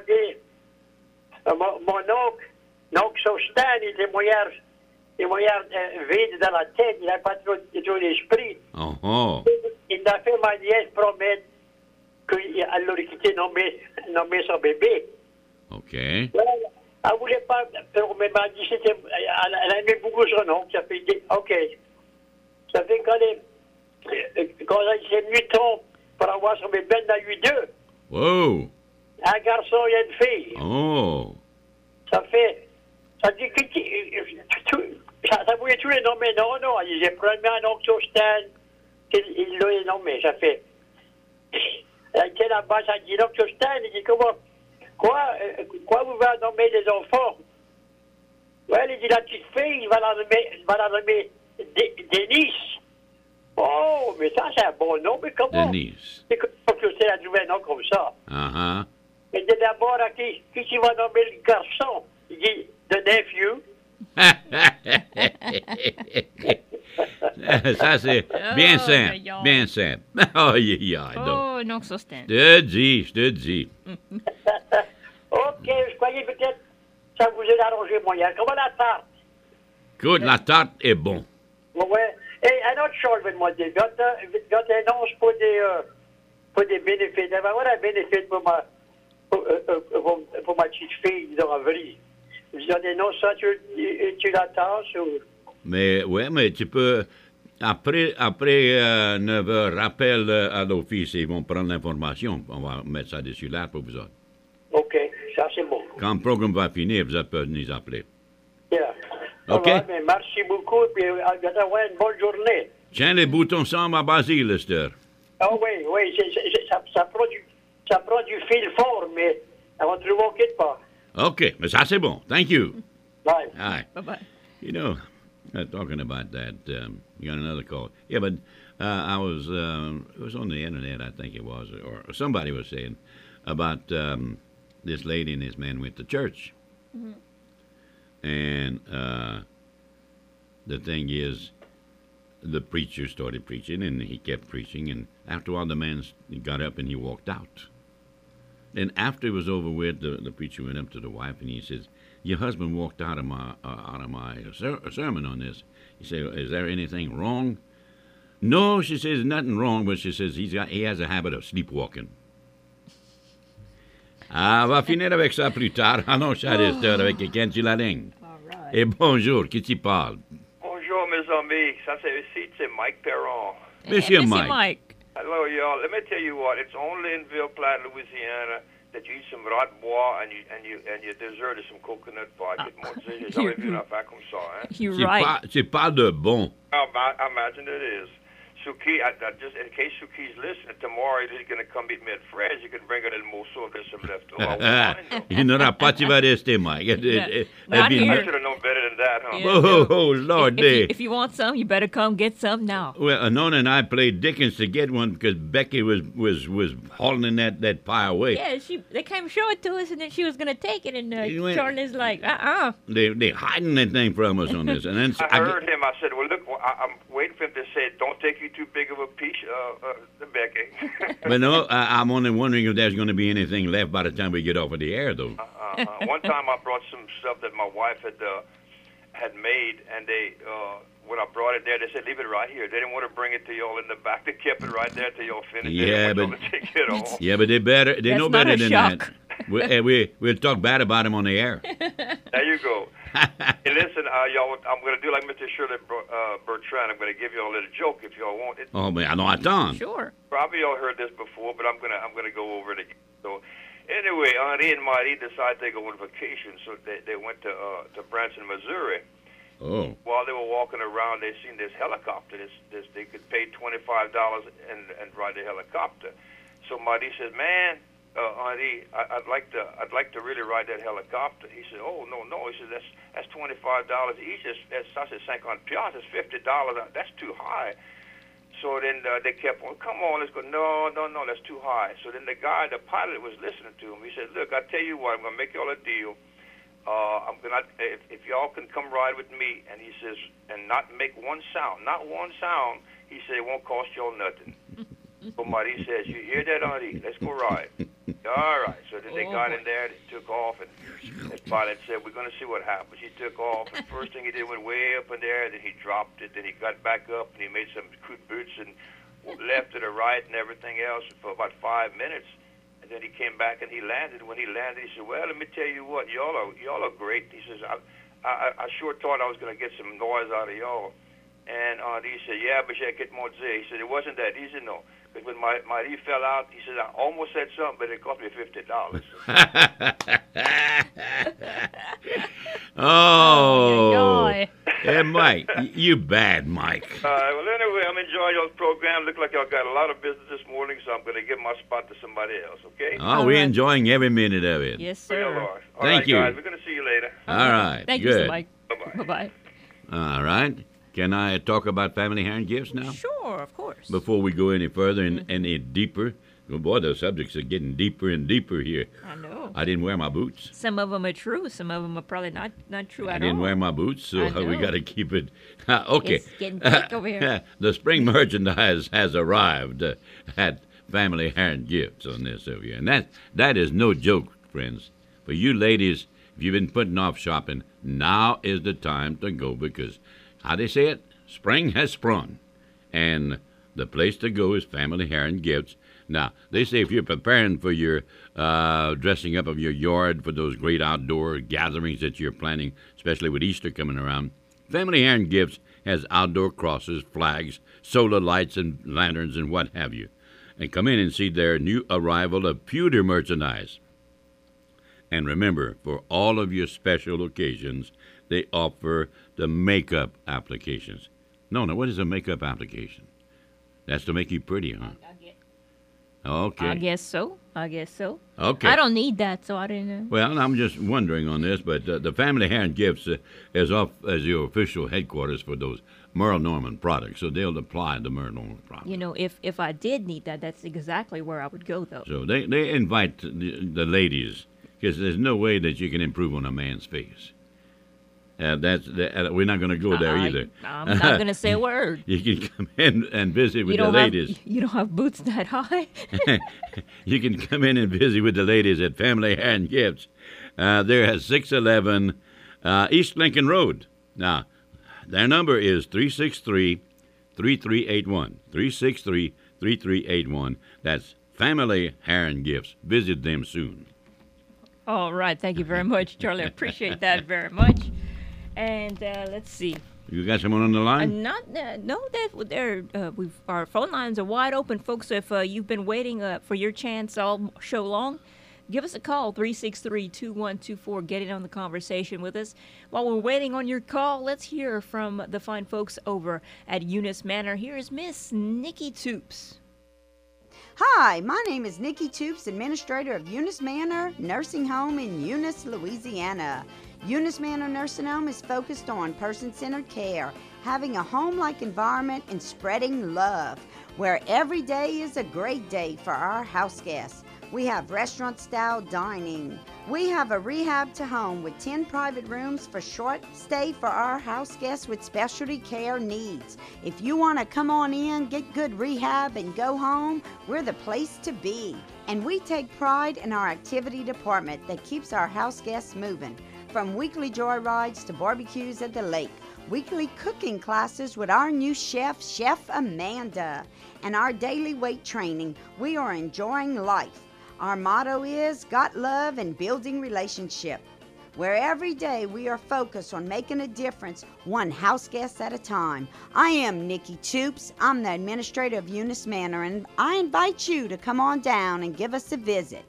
mon oncle Sostan, il était moyen vide dans la tête, il n'a pas trop d'esprit. Oh. Il a fait ma nièce promettre qu'elle l'aurait quitté nommer son bébé. OK. Elle voulait pas, mais m'a dit c'était, elle aimait beaucoup son oncle, ça fait, ok. Ça fait quand il s'est venu pour avoir son bébé, il en a eu deux. Wow. Un garçon et une fille. Oh. Ça dit que ça voulait tous les nommer. Non, il disait, prenez un oncle sur Stan. Il l'a nommé, ça fait. Elle était là-bas, ça dit, l'oncle sur Stan, il dit, quoi vous va nommer les enfants? Ouais, il dit, la petite fille, il va la nommer Denise. Oh, mais ça, c'est un bon nom, mais comment? Denise. C'est comme que c'est un nouvel nom comme ça. Uh-huh. Il dit d'abord, qui va nommer le garçon? Il dit, the nephew. Ça, c'est bien Oh, simple. aïe, aïe. Bien simple. Oh, yeah, Oh, non, ça c'est un. Je te dis. Ok, je croyais peut-être que ça vous est arrangé moyen. Comment la tarte? Écoute, la tarte est bon. Ouais. Et un autre chose, je vais demander. Quand tu annonces pour des bénéfices, il va y avoir un bénéfice pour ma petite fille dans la vie. Vous annoncez ça, tu l'attends ou... Mais tu peux. Après 9 heures, rappelle à l'office et ils vont prendre l'information. On va mettre ça dessus là pour vous autres. OK, ça c'est bon. Quand le programme va finir, vous pouvez nous appeler. Yeah. OK? Ouais, mais merci beaucoup et une bonne journée. Tiens les boutons ensemble à Basile, Lester. Ah oui, ça prend du fil fort, mais on ne vous inquiète pas. OK, mais ça c'est bon. Thank you. Bye. Hi. Bye-bye. You know, talking about that, you got another call. Yeah, but I was, it was on the internet, I think it was, or somebody was saying about this lady and this man went to church. Mm-hmm. And the thing is, the preacher started preaching, and he kept preaching, and after a while, the man got up and he walked out. Then after it was over with, the preacher went up to the wife and he says, "Your husband walked out of my sermon on this." He said, "Is there anything wrong?" "No," she says, "nothing wrong," but she says he has a habit of sleepwalking. On va finir avec ça plus tard. Allons, cher Esther, avec quelqu'un sur la ligne. Et bonjour, qui t'y parle? Bonjour, mes amis. Ça, c'est Mike Perron. Monsieur Mike. Hello, y'all. Let me tell you what. It's only in Ville Platte, Louisiana, that you eat some rat bois and your dessert is some coconut pie. J'ai jamais vu une affaire comme ça, hein? You're right. C'est pas de bon. I imagine it is. Suki, just in case Suki's listening, tomorrow he's going to come meet me at Fred's. You can bring a little morceau of this some left over. Il n'aura pas tu vas rester, Mike. Not here. I should have known better than that, huh? Yeah. Oh, Lord. If you want some, you better come get some now. Well, Nona and I played Dickens to get one because Becky was hauling that pie away. Yeah, they came show it to us, and then she was going to take it, and Charlie's like, They hiding that thing from us on this. And then I heard him. I said, well, look, I'm waiting for him to say, don't take you too big of a piece, Becky. But no, I'm only wondering if there's going to be anything left by the time we get off of the air, though. One time I brought some stuff that my wife had made, and they when I brought it there, they said, leave it right here. They didn't want to bring it to y'all in the back. They kept it right there till y'all finished. Yeah, but take it home. Yeah, but they know better than that. We'll talk bad about him on the air. There you go. Hey, listen, y'all, I'm going to do like Mr. Shirley Bertrand. I'm going to give y'all a little joke if y'all want it. Oh, man, I know I done. Sure. Probably y'all heard this before, but I'm gonna go over it again. So, anyway, Henri and Marie decided they go on vacation, so they went to Branson, Missouri. Oh. While they were walking around, they seen this helicopter. They could pay $25 and ride the helicopter. So Marie says, "Man, Henri, I'd like to really ride that helicopter." He said, "Oh no." He said, "That's $25 each. That's I said 50 piastres. That's $50. That's too high." So then they kept on, "Come on, let's go." No, that's too high. So then the pilot was listening to him. He said, "Look, I tell you what, I'm gonna make y'all a deal. I'm gonna if y'all can come ride with me," and he says, "and not make not one sound." He said, "It won't cost y'all nothing." So Marie says, "You hear that, Henri? Let's go ride." All right. So then they got in there, they took off, and the pilot said, "We're going to see what happens." He took off, and first thing he did went way up in there, then he dropped it, then he got back up, and he made some crude boots and left to the right and everything else for about 5 minutes. And then he came back and he landed. When he landed, he said, "Well, let me tell you what, y'all are great." He says, "I sure thought I was going to get some noise out of y'all." And he said, "Yeah, but you get more He said, "It wasn't that easy, no. Because when my he fell out, he said, I almost said something, but it cost me $50." Oh, hey, Mike, you bad, Mike. Well, anyway, I'm enjoying y'all's program. Look like y'all got a lot of business this morning, so I'm going to give my spot to somebody else, okay? Oh, we're enjoying every minute of it. Yes, sir. All Thank right, you. guys, we're going to see you later. All right, Thank you, good. Mr. Mike. Bye-bye. All right. Can I talk about family hand gifts now? Sure, of course. Before we go any further and any deeper. Oh, boy, the subjects are getting deeper and deeper here. I know. I didn't wear my boots. Some of them are true. Some of them are probably not true I at didn't all. wear my boots, so I know. we got to keep it. Okay. It's getting thick over here. The spring merchandise has arrived at Family Hand Gifts on this over here. And that is no joke, friends. For you ladies, if you've been putting off shopping, now is the time to go because, how they say it? Spring has sprung. And the place to go is Family Hand Gifts. Now, they say if you're preparing for your dressing up of your yard for those great outdoor gatherings that you're planning, especially with Easter coming around, Family Hand Gifts has outdoor crosses, flags, solar lights, and lanterns, and what have you. And come in and see their new arrival of pewter merchandise. And remember, for all of your special occasions, they offer the makeup applications. No, what is a makeup application? That's to make you pretty, huh? Okay. I guess so. Okay. I don't need that, so I didn't know. Well, I'm just wondering on this, but the Family Hand Gifts is off as your official headquarters for those Merle Norman products, so they'll apply the Merle Norman products. You know, if I did need that, that's exactly where I would go, though. So they invite the ladies, because there's no way that you can improve on a man's face. We're not going to go there either. I'm not going to say a word. You can come in and visit with the ladies. You don't have boots that high? You can come in and visit with the ladies at Family Hand Gifts. They're at 611 East Lincoln Road. Now, their number is 363-3381. 363-3381. That's Family Hand Gifts. Visit them soon. All right. Thank you very much, Charlie. I appreciate that very much. And let's see. You got someone on the line? Our phone lines are wide open, folks. So if you've been waiting for your chance all show long, give us a call, 363-2124. Get in on the conversation with us. While we're waiting on your call, let's hear from the fine folks over at Eunice Manor. Here is Miss Nikki Toops. Hi, my name is Nikki Toops, administrator of Eunice Manor Nursing Home in Eunice, Louisiana. Eunice Manor Nursing Home is focused on person-centered care, having a home-like environment and spreading love, where every day is a great day for our house guests. We have restaurant-style dining. We have a rehab to home with 10 private rooms for short stay for our house guests with specialty care needs. If you want to come on in, get good rehab, and go home, we're the place to be. And we take pride in our activity department that keeps our house guests moving. From weekly joy rides to barbecues at the lake, weekly cooking classes with our new chef, Chef Amanda, and our daily weight training, we are enjoying life. Our motto is, got love and building relationship, where every day we are focused on making a difference, one house guest at a time. I am Nikki Toops. I'm the administrator of Eunice Manor, and I invite you to come on down and give us a visit.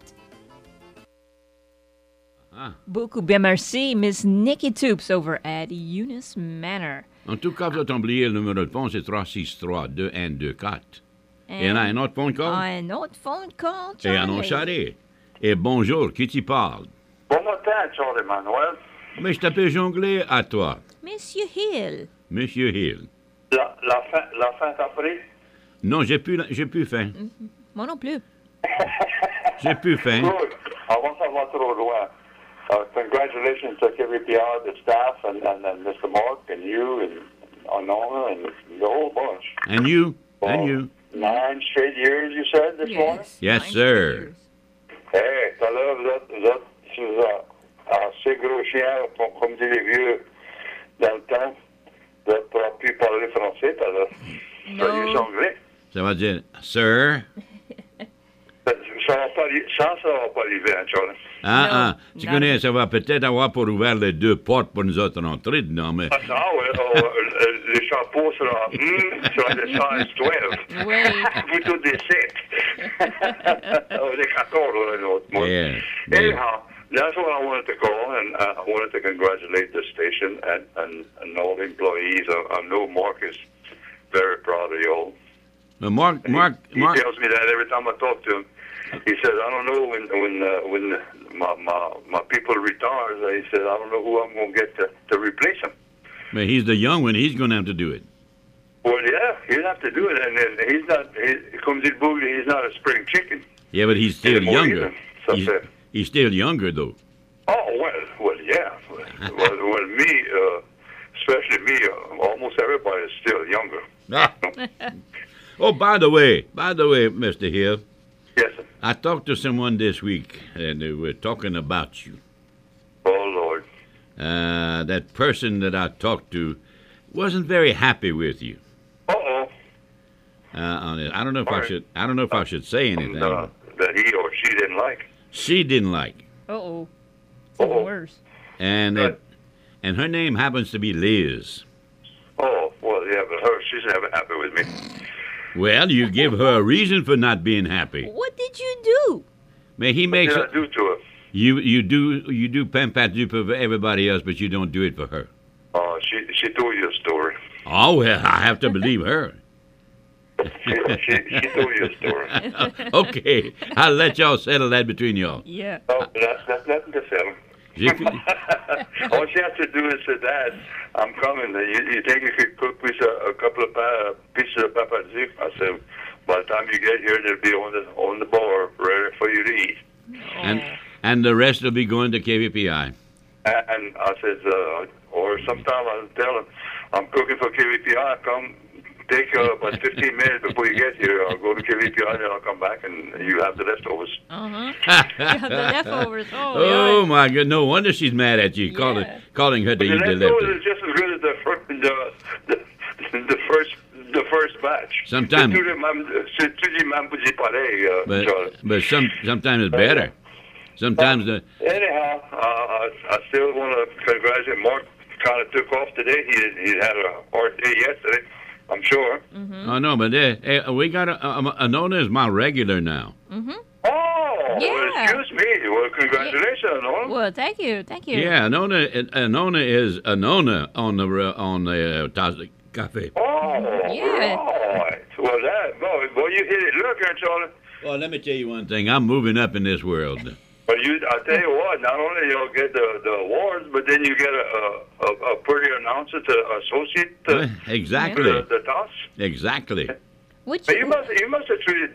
Beaucoup bien merci, Miss Nikki Toops over at Eunice Manor. En tout cas, vous avez oublié le numéro de phone, c'est 363-2124. Et on a un autre phone call? Un autre phone call, Et un autre charré. Et bonjour, qui t'y parle? Bon matin, Charlie Manuel. Mais je t'appelle Jonglé à toi. Monsieur Hill. Monsieur Hill. La fin t'a pris? Non, j'ai plus faim. Moi non plus. J'ai plus faim. Good. Avant ça va trop loin. Congratulations to KVPR, the staff, and Mr. Mark, and you, and Anona, and the whole bunch. And you. And you. 9 straight years, you said, this morning? Yes, sir. Hey, tout à l'heure, vous êtes sur assez gros chien, comme disent les vieux dans le temps. Vous n'avez pas pu parler français, tout à l'heure. Soyez anglais. Ça va dire, sir. Ça va ça va pas arriver, hein, Charlie. Tu connais, ça va peut-être avoir pour ouvrir les deux portes pour nous autres rentrer dedans, mais... Ah, ça, ouais, les chapeaux sera des size 12. Oui. Plutôt des 7. Des 14, l'autre. Yeah. Anyhow, that's what I wanted to call, and I wanted to congratulate the station and all the employees. I know Mark is very proud of you all. Mark He tells me that every time I talk to him. He says, I don't know when my people retire. He says, I don't know who I'm going to get to replace him. But he's the young one. He's going to have to do it. Well, yeah, he'll have to do it, and then he's not. He comes in boogie. He's not a spring chicken. Yeah, but he's still younger. Either. He's still younger, though. Oh well, yeah. well, me, especially me, almost everybody is still younger. Oh, by the way, Mr. Hill. Yes, sir. I talked to someone this week, and they were talking about you. Oh, Lord. That person that I talked to wasn't very happy with you. Uh-oh. I don't know if I should say anything. That he or she didn't like. She didn't like. Uh-oh. It's even worse. And her name happens to be Liz. Oh, well, yeah, but she's never happy with me. Well, you give her a reason for not being happy. What did you do? He makes. What did I do to her? You do pampat for everybody else, but you don't do it for her. Oh, she told you a story. Oh well, I have to believe her. She told you a story. Okay, I'll let y'all settle that between y'all. Yeah. Oh, that's nothing to settle. All she has to do is say, Dad, I'm coming. You think you could cook me a couple of pieces of papazik? I said, by the time you get here, they'll be on the bar ready for you to eat. And the rest will be going to KVPI. And I said, or sometime I'll tell them, I'm cooking for KVPI. Come take about 15 minutes before you get here. I'll go to KVPI, then I'll come back, and you have the leftovers. The leftovers. Oh, yeah. My God! No wonder she's mad at you, calling her to eat the leftovers leftovers. is just as good as the first batch. Sometimes. C'est tout du même petit pareil, Charlie. But sometimes it's better. Sometimes Anyhow, I still want to congratulate Mark. Kind of took off today. He had a hard day yesterday, I'm sure. Mm-hmm. Oh no, but we got Anona is my regular now. Mm-hmm. Oh, yeah. Well, excuse me. Well, congratulations, Anona. Well, thank you. Yeah, Anona is Anona on the Taza Cafe. Oh, yeah. Right. Well, boy, you hit it. Look here, Charlie. Well, let me tell you one thing. I'm moving up in this world. But I tell you what, not only you'll get the awards, but then you get a pretty announcer to associate exactly the toss. Exactly. You must have treated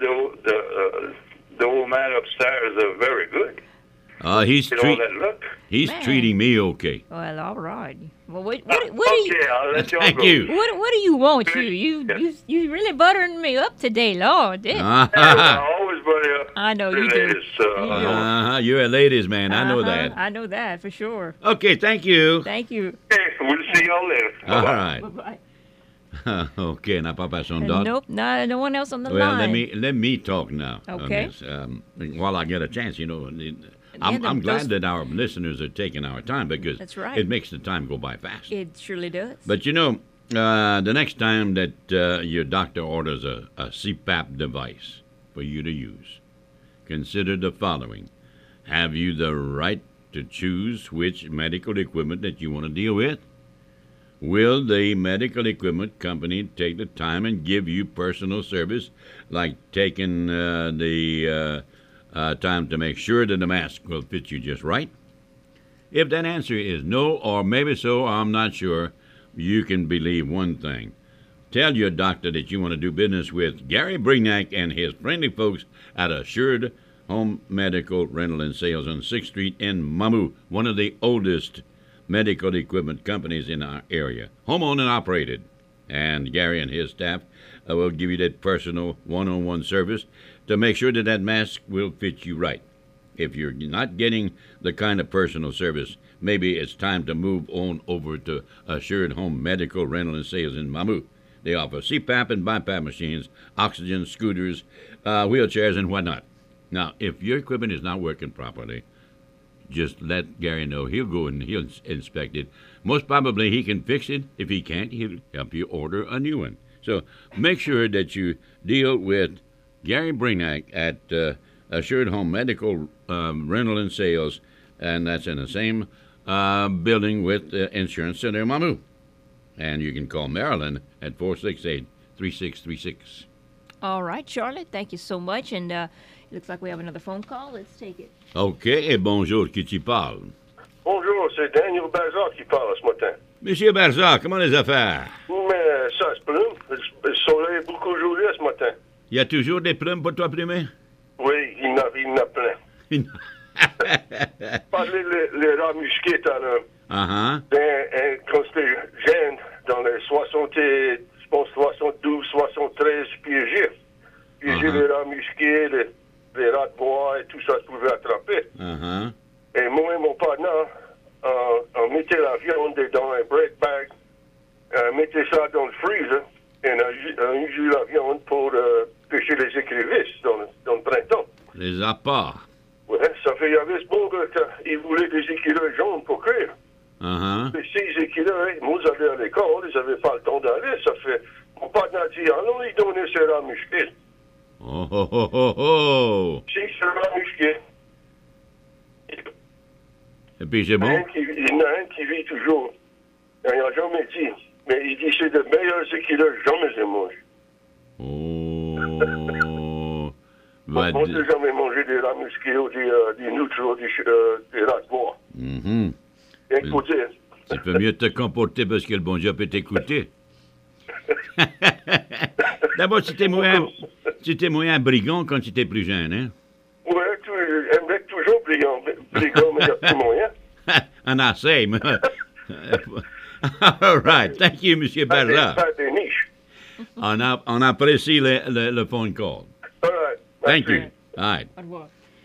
the old man upstairs very good. He's treating me okay. Well, all right. Well, what okay, do you? I'll let y'all Thank go. you. What do you want? You really buttering me up today, Lord. I always butter you up. I know you do. You're a ladies' man. I know that. I know that for sure. Okay, thank you. Thank you. Okay, we'll see y'all later. All right. Bye-bye. Okay, now Papa son dot. Nope, no one else on the Well, line. let me talk now. Okay. On this, while I get a chance, I'm glad that our listeners are taking our time because That's right. it makes the time go by fast. It surely does. But the next time that your doctor orders a CPAP device for you to use, consider the following. Have you the right to choose which medical equipment that you want to deal with? Will the medical equipment company take the time and give you personal service, like taking the time to make sure that the mask will fit you just right? If that answer is no, or maybe so, I'm not sure, you can believe one thing. Tell your doctor that you want to do business with Gary Brignac and his friendly folks at Assured Home Medical Rental and Sales on 6th Street in Mamou, one of the oldest medical equipment companies in our area, home-owned and operated. And Gary and his staff will give you that personal one-on-one service to make sure that that mask will fit you right. If you're not getting the kind of personal service, maybe it's time to move on over to Assured Home Medical Rental and Sales in Mamou. They offer CPAP and BiPAP machines, oxygen, scooters, wheelchairs, and whatnot. Now, if your equipment is not working properly, just let Gary know. He'll go and he'll inspect it. Most probably he can fix it. If he can't, he'll help you order a new one. So make sure that you deal with Gary Brignac at Assured Home Medical Rental and Sales, and that's in the same building with Insurance Center Mamu. And you can call Marilyn at 468-3636. All right, Charlotte, thank you so much. And it looks like we have another phone call. Let's take it. OK, et bonjour, qui tu parles? Bonjour, c'est Daniel Barzak qui parle ce matin. Monsieur Barzak, comment les affaires? Mais ça se plume. Le soleil est beaucoup aujourd'hui ce matin. Il y a toujours des plumes pour toi plumer? Oui, il y en a plein. Parlez les rats musqués tout à l'heure. Quand j'étais jeune, dans les 72, 73, piégés les rats musqués, les rats de bois et tout ça se pouvait attraper. Et moi et mon partenaire, on mettait la viande dans un break bag, mettait ça dans le freezer, et on utilisait la viande pour pêcher les écrevisses dans le printemps. Les appâts. Ouais, ça fait, il y avait ce bon gars qui voulait des écureuils jaunes pour cuire. Les 6 écureuils, moi j'allais à l'école, ils n'avaient pas le temps d'aller, ça fait, mon partenaire dit, allons lui donner ses rats musqués. Oh, oh, oh, oh, oh. 6 rats musqués. Et puis c'est bon? Il y en a un qui vit toujours. Il n'a jamais dit. Mais il dit c'est le meilleur équilibres jamais j'ai mangé. Oh. Moi, j'ai jamais mangé des rats musqués ou des nutris ou des rats de bois. Rien que pour dire. Tu peux mieux te comporter parce que le bon Dieu peut t'écouter. D'abord, tu étais moins un brigand quand tu étais plus jeune, hein? Oui, j'aimerais toujours brigand, mais il n'y a plus moyen. On essaie, mais... All right. Thank you, M. Barzak. On apprécie le phone call. All right. Thank you. All right. Au revoir.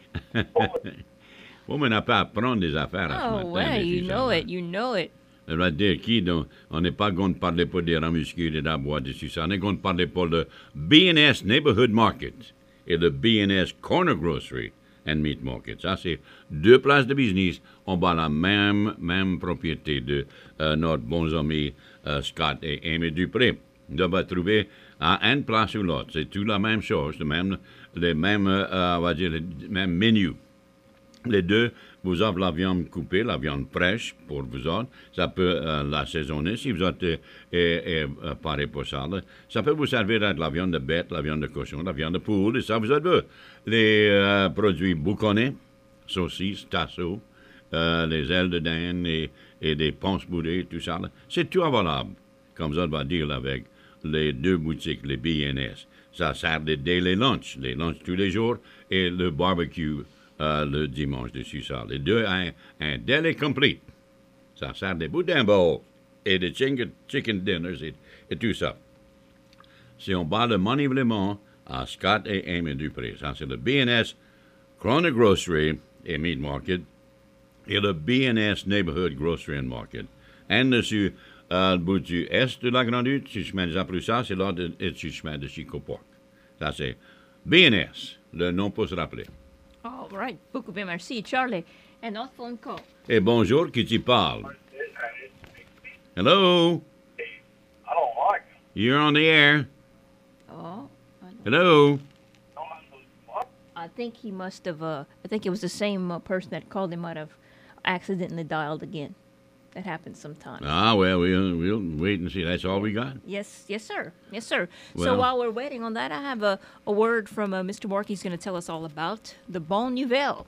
On n'a pas à prendre des affaires à ce matin. Oh, ouais, you know it. Ça veut dire on n'est pas going to parler pour des rats musqués et des bois dessus ça. On est going to parler pour le B&S Neighborhood Market et le B&S Corner Grocery and Meat Market. Ça, c'est 2 places de business. On bat la même propriété de notre bons amis Scott et Amy Dupré. On va trouver à une place ou l'autre. C'est tout la même chose, les mêmes menus. Les deux vous offrent la viande coupée, la viande fraîche pour vous autres. Ça peut l'assaisonner si vous êtes paré pour ça. Ça peut vous servir de la viande de bête, la viande de cochon, la viande de poule, et ça vous êtes les produits bouconnés, saucisses, tasseaux, les ailes de dinde et des ponces boudées, tout ça. C'est tout avalable, comme ça va dire avec les 2 boutiques, les B&S. Ça sert de daily lunch, les lunchs tous les jours, et le barbecue le dimanche dessus ça. Les deux, un deli complete. Ça sert des boudins bowls et des chicken dinners et tout ça. Si on bat le manivellement à Scott et Amy Dupré, ça c'est le B&S Corner Grocery et Meat Market et le B&S Neighborhood Grocery and Market. Et dessus, le bout du est de la Grande-Rue, sur le chemin des Approussas, c'est là sur le chemin de Chico Park. Ça c'est B&S, le nom pour se rappeler. All right. Beaucoup bien, merci, Charlie. Un autre phone call. Et bonjour, qui tu parles? Hello? Hello, Mike. You're on the air. Oh. Hello? I think he must have, I think it was the same person that called him might have accidentally dialed again. That happens sometimes. Ah, well, we'll wait and see. That's all we got? Yes, sir. Yes, sir. Well, so while we're waiting on that, I have a word from Mr. Mark. He's going to tell us all about the Bon Nouvelle.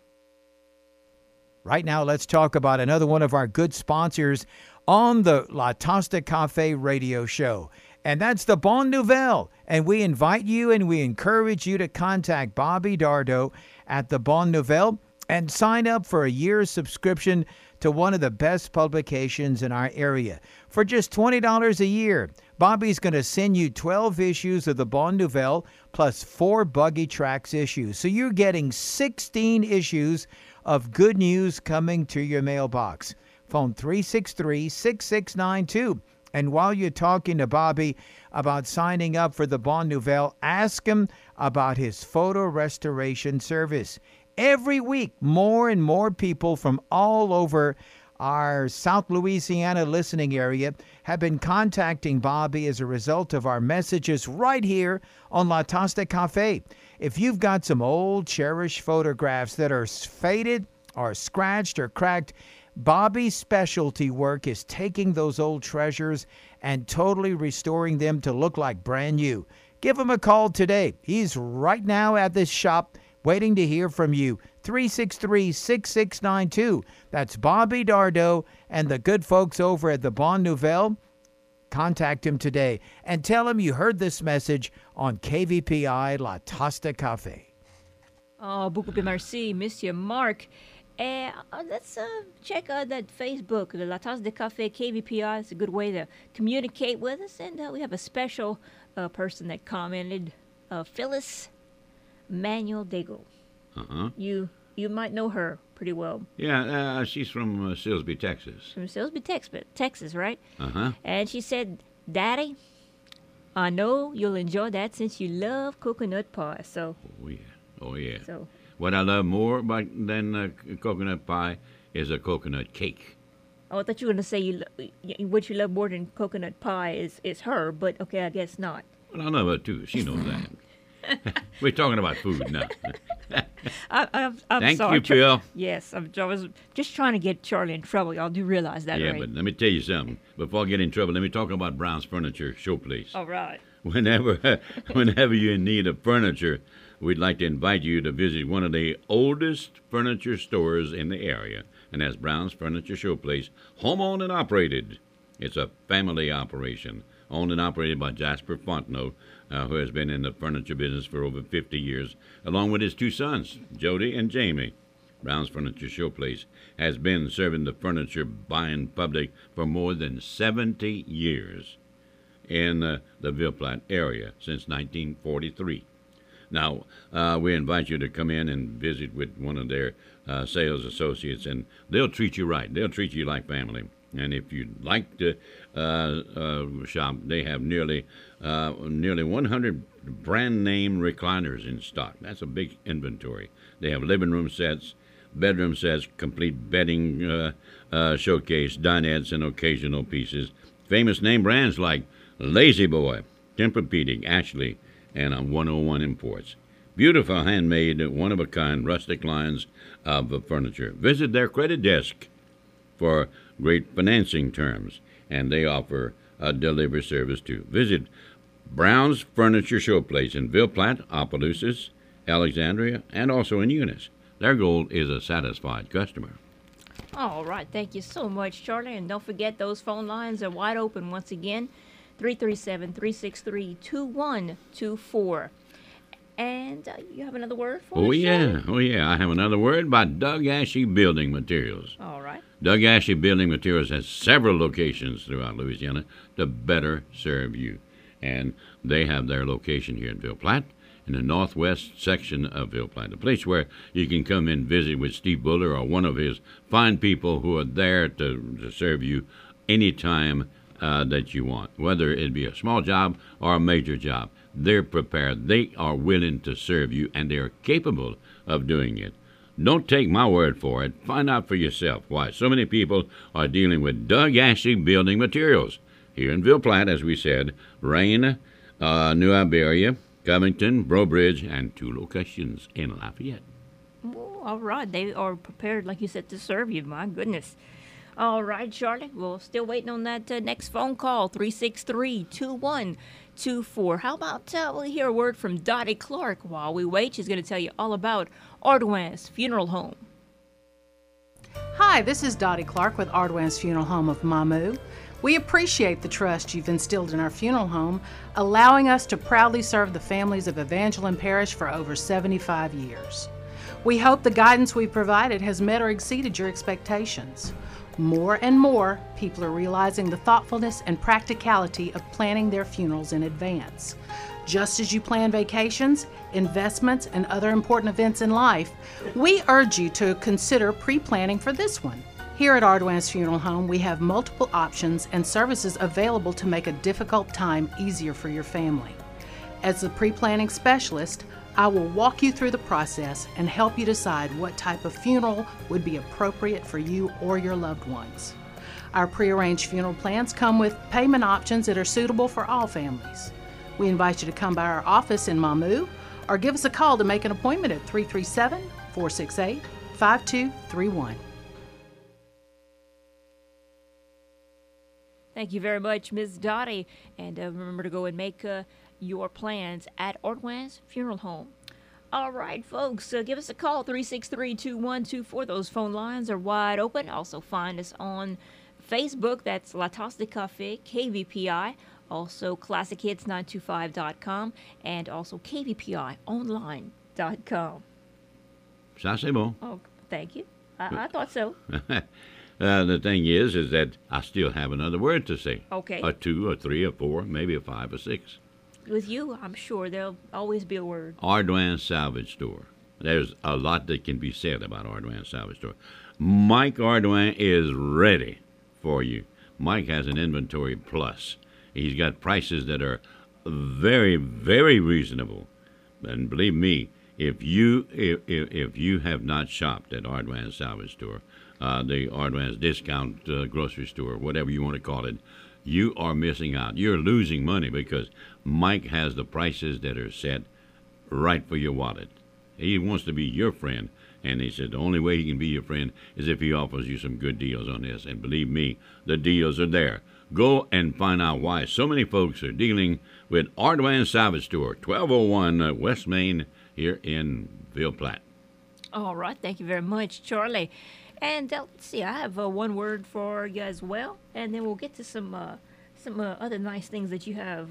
Right now, let's talk about another one of our good sponsors on the La Tosta Cafe radio show, and that's the Bon Nouvelle. And we invite you and we encourage you to contact Bobby Dardo at the Bon Nouvelle and sign up for a year's subscription to one of the best publications in our area. For just $20 a year, Bobby's going to send you 12 issues of the Bon Nouvelle plus 4 Buggy Tracks issues. So you're getting 16 issues of good news coming to your mailbox. Phone 363-6692. And while you're talking to Bobby about signing up for the Bon Nouvelle, ask him about his photo restoration service. Every week, more and more people from all over our South Louisiana listening area have been contacting Bobby as a result of our messages right here on La Tosta Cafe. If you've got some old cherished photographs that are faded or scratched or cracked, Bobby's specialty work is taking those old treasures and totally restoring them to look like brand new. Give him a call today. He's right now at this shop waiting to hear from you. 363-6692. That's Bobby Dardo and the good folks over at the Bon Nouvelle. Contact him today and tell him you heard this message on KVPI La Tosta Cafe. Oh, beaucoup merci, Monsieur Mark. Let's check out that Facebook, the La Tasse de Café KVPI. It's a good way to communicate with us. And we have a special person that commented, Phyllis Manuel Dago. Uh-huh. You might know her pretty well. Yeah, she's from Silsbee, Texas. From Silsbee, Texas, right? Uh-huh. And she said, Daddy, I know you'll enjoy that since you love coconut pie. So. Oh, yeah. So. What I love more than coconut pie is a coconut cake. Oh, I thought you were going to say what you love more than coconut pie is her, but okay, I guess not. Well, I love her too. She knows that. We're talking about food now. I'm Thank sorry. you, Phil. Yes, I was just trying to get Charlie in trouble. Y'all do realize that, yeah, right? but let me tell you something. Before I get in trouble, let me talk about Brown's Furniture Showplace. All right. Whenever you're in need of furniture, we'd like to invite you to visit one of the oldest furniture stores in the area, and that's Brown's Furniture Showplace, home-owned and operated. It's a family operation, owned and operated by Jasper Fontenot, who has been in the furniture business for over 50 years, along with his two sons, Jody and Jamie. Brown's Furniture Showplace has been serving the furniture buying public for more than 70 years in the Ville Platte area since 1943. Now, we invite you to come in and visit with one of their sales associates, and they'll treat you right. They'll treat you like family. And if you'd like to shop, they have nearly 100 brand-name recliners in stock. That's a big inventory. They have living room sets, bedroom sets, complete bedding showcase, dinettes, and occasional pieces. Famous name brands like Lazy Boy, Tempur-Pedic, Ashley, and 101 Imports. Beautiful, handmade, one-of-a-kind rustic lines of furniture. Visit their credit desk for great financing terms, and they offer a delivery service too. Visit Brown's Furniture Showplace in Ville Platte, Opelousas, Alexandria, and also in Eunice. Their goal is a satisfied customer. All right. Thank you so much, Charlie. And don't forget, those phone lines are wide open once again, 337-363-2124. And you have another word for us, Charlie? Oh, yeah. I have another word by Doug Ashley Building Materials. All right. Doug Ashley Building Materials has several locations throughout Louisiana to better serve you. And they have their location here in Ville Platte, in the northwest section of Ville Platte, a place where you can come and visit with Steve Buller or one of his fine people who are there to serve you anytime that you want, whether it be a small job or a major job. They're prepared. They are willing to serve you, and they're capable of doing it. Don't take my word for it. Find out for yourself why so many people are dealing with Doug Ashley Building Materials. Here in Ville Platte, as we said, Rain, New Iberia, Covington, Breaux Bridge, and 2 locations in Lafayette. Oh, all right. They are prepared, like you said, to serve you. My goodness. All right, Charlie. We're still waiting on that next phone call, 363-2124. How about we'll hear a word from Dottie Clark while we wait. She's going to tell you all about Ardouin's Funeral Home. Hi, this is Dottie Clark with Ardouin's Funeral Home of Mamou. We appreciate the trust you've instilled in our funeral home, allowing us to proudly serve the families of Evangeline Parish for over 75 years. We hope the guidance we've provided has met or exceeded your expectations. More and more, people are realizing the thoughtfulness and practicality of planning their funerals in advance. Just as you plan vacations, investments, and other important events in life, we urge you to consider pre-planning for this one. Here at Ardouin's Funeral Home, we have multiple options and services available to make a difficult time easier for your family. As the pre-planning specialist, I will walk you through the process and help you decide what type of funeral would be appropriate for you or your loved ones. Our prearranged funeral plans come with payment options that are suitable for all families. We invite you to come by our office in Mamou or give us a call to make an appointment at 337-468-5231. Thank you very much, Ms. Dottie. And remember to go and make your plans at Ordwin's Funeral Home. All right, folks, give us a call, 363-2124. Those phone lines are wide open. Also find us on Facebook. That's La Tasse de Café, KVPI. Also ClassicHits925.com. And also KVPIOnline.com. Ça, c'est bon. Oh, thank you. I thought so. The thing is that I still have another word to say. Okay. A 2, or 3, or 4, maybe a 5 or 6. With you, I'm sure there'll always be a word. Ardoin Salvage Store. There's a lot that can be said about Ardoin Salvage Store. Mike Ardoin is ready for you. Mike has an inventory plus. He's got prices that are very, very reasonable. And believe me, if you have not shopped at Ardoin Salvage Store, the Ardoin's discount grocery store, whatever you want to call it, you are missing out. You're losing money because Mike has the prices that are set right for your wallet. He wants to be your friend, and he said the only way he can be your friend is if he offers you some good deals on this. And believe me, the deals are there. Go and find out why so many folks are dealing with Ardoin Salvage Store, 1201 West Main here in Ville Platte. All right. Thank you very much, Charlie. And let's see, I have one word for you as well, and then we'll get to some other nice things that you have.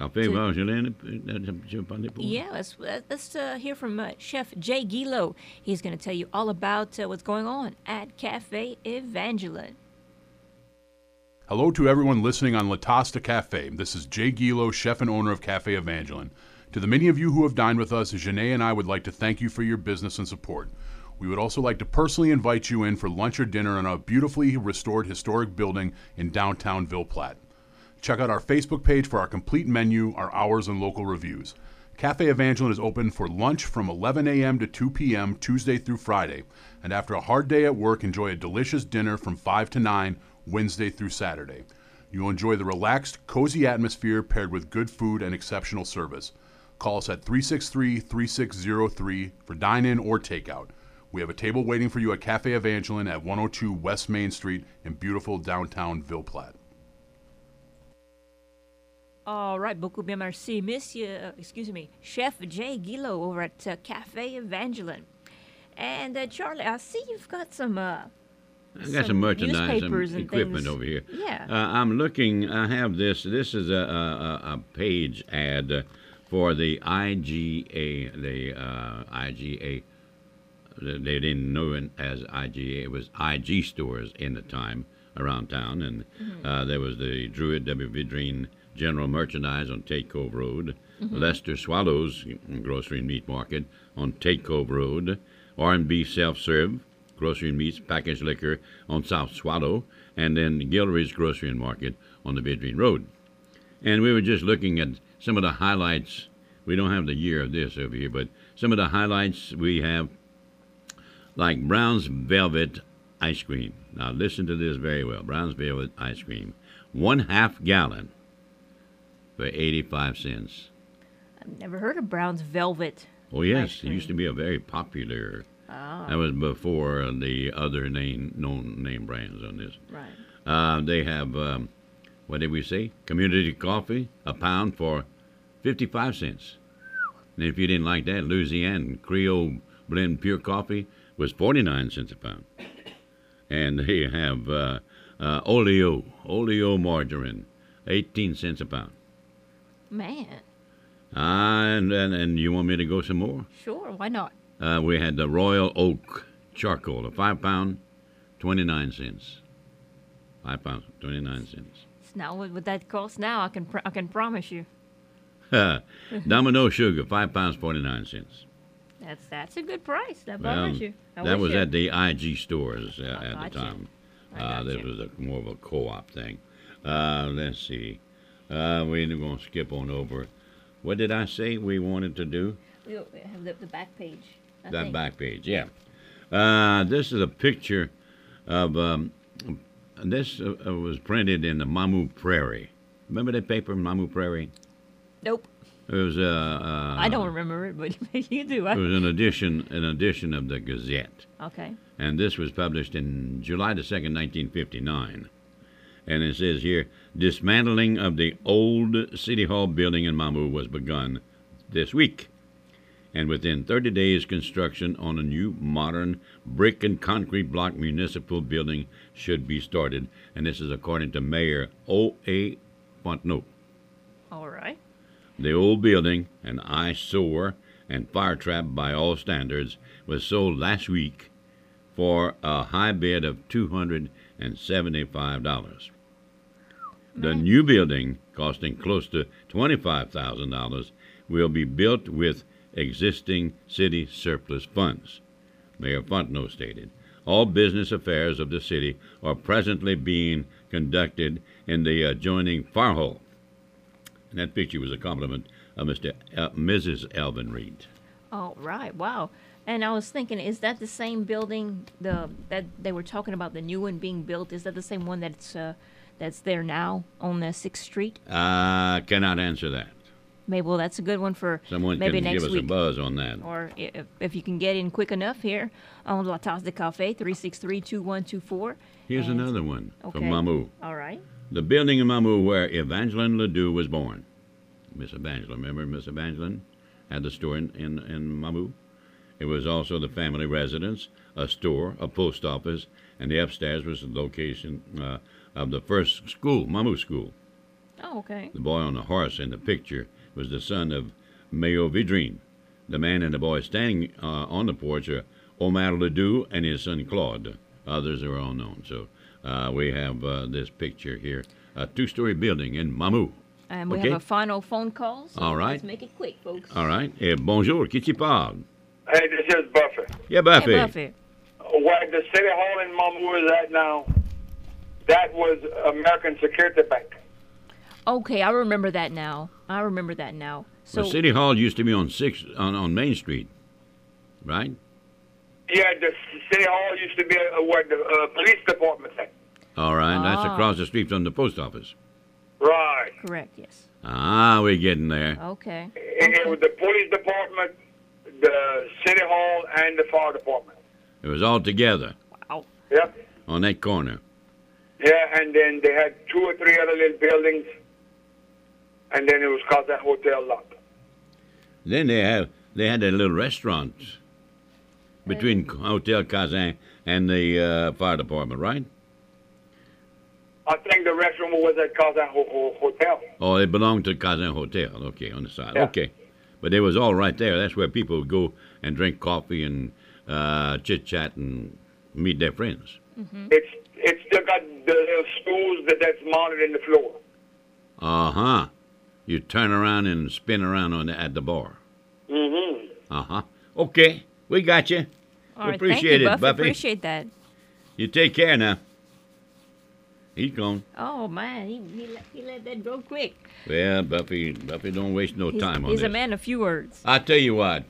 Yeah, let's hear from Chef Jay Guillot. He's going to tell you all about what's going on at Cafe Evangeline. Hello to everyone listening on La Tasse de Café. This is Jay Guillot, chef and owner of Cafe Evangeline. To the many of you who have dined with us, Janae and I would like to thank you for your business and support. We would also like to personally invite you in for lunch or dinner in a beautifully restored historic building in downtown Ville Platte. Check out our Facebook page for our complete menu, our hours, and local reviews. Cafe Evangeline is open for lunch from 11 a.m. to 2 p.m. Tuesday through Friday, and after a hard day at work, enjoy a delicious dinner from 5 to 9 Wednesday through Saturday. You'll enjoy the relaxed, cozy atmosphere paired with good food and exceptional service. Call us at 363-3603 for dine-in or takeout. We have a table waiting for you at Cafe Evangeline at 102 West Main Street in beautiful downtown Ville Platte. All right, beaucoup bien merci, Chef Jay Guillot over at Cafe Evangeline. And Charlie, I see you've got some I got some merchandise, some equipment over here. Yeah. I'm looking. I have this. This is a page ad for the IGA. The IGA. They didn't know it as IGA. It was IG stores in the time around town, and there was the Druid W. Vidrine General Merchandise on Tate Cove Road, Lester Swallows Grocery and Meat Market on Tate Cove Road, R&B Self-Serve Grocery and Meats Packaged Liquor on South Swallow, and then Guillory's Grocery and Market on the Vidrine Road. And we were just looking at some of the highlights. We don't have the year of this over here, but some of the highlights we have, like Brown's Velvet ice cream. Now listen to this very well. Brown's Velvet ice cream, 1/2 gallon for 85 cents. I've never heard of Brown's Velvet. Oh yes, it used to be a very popular. Oh. That was before the other known name brands on this. Right. They have what did we say? Community coffee, a pound for 55 cents. And if you didn't like that, Louisiana Creole blend pure coffee was 49 cents a pound. And they have Oleo margarine, 18 cents a pound. Man. And you want me to go some more? Sure, why not? We had the Royal Oak charcoal, a 5 pound, 29 cents. 5 pounds, 29 cents. Now what that costs now, I can promise you. Domino sugar, 5 pounds, 49 cents. That's a good price. I promise you. That was at the IG stores at the time. This was more of a co-op thing. Let's see. We're going to skip on over. What did I say we wanted to do? We have the back page. I That think. back page, yeah. This is a picture of, this was printed in the Mamou Prairie. Remember that paper, Mamou Prairie? Nope. It was I don't remember it, but you do. It was an edition of the Gazette. Okay. And this was published in July the 2nd, 1959. And it says here, dismantling of the old City Hall building in Mamou was begun this week. And within 30 days, construction on a new modern brick and concrete block municipal building should be started. And this is according to Mayor O.A. Fontenot. All right. The old building, an eyesore and fire trap by all standards, was sold last week for a high bid of $275. The new building, costing close to $25,000, will be built with existing city surplus funds, Mayor Fontenot stated. All business affairs of the city are presently being conducted in the adjoining fire hall. And that picture was a compliment of Mrs. Elvin Reed. All right. Wow. And I was thinking, is that the same building that they were talking about, the new one being built? Is that the same one that's there now on 6th Street? Cannot answer that. Maybe, well, that's a good one for Someone maybe can next give us week. a buzz on that. Or if you can get in quick enough here on La Tasse de Café, 363-2124. Here's another one Okay. from Mamou. All right. The building in Mamou where Evangeline Ledoux was born. Miss Evangeline, remember Miss Evangeline? Had the store in Mamou. It was also the family residence, a store, a post office, and the upstairs was the location of the first school, Mamou School. Oh, okay. The boy on the horse in the picture was the son of Mayo Vidrine. The man and the boy standing on the porch are Omar Ledoux and his son Claude. Others are unknown. So we have this picture here, a two-story building in Mamou. And we Okay. have a final phone call. So All right. Let's make it quick, folks. All right. Bonjour, qui tu parle? Hey, this is Buffett. Yeah, Buffy. Hey, Buffy. Where the City Hall in Mamou is at now, that was American Security Bank. Okay, I remember that now. So The City Hall used to be on Main Street, right? Yeah, the City Hall used to be where the police department at. All right. That's Ah. across the street from the post office. Right. correct, yes. Ah, we're getting there. Okay. It was the police department, the City Hall, and the fire department. It was all together Wow. Yep. on that corner. Yeah, and then they had 2 or 3 other little buildings, and then it was called that hotel lot. Then they had that little restaurant between Hotel Kazan and the fire department, right? I think the restaurant was at Kazan Hotel. Oh, it belonged to Kazan Hotel. Okay, on the side. Yeah. Okay, but it was all right there. That's where people would go and drink coffee and chit chat and meet their friends. Mm-hmm. It's still got the little stools that's mounted in the floor. Uh-huh. You turn around and spin around at the bar. Mm-hmm. Uh-huh. Okay, we got you. All right, Appreciate thank you, it, Buffy. Buffy. Appreciate that. You take care now. He's gone. Oh, man, he let that go quick. Well, Buffy don't waste no time on He's this. a man of few words. I tell you what,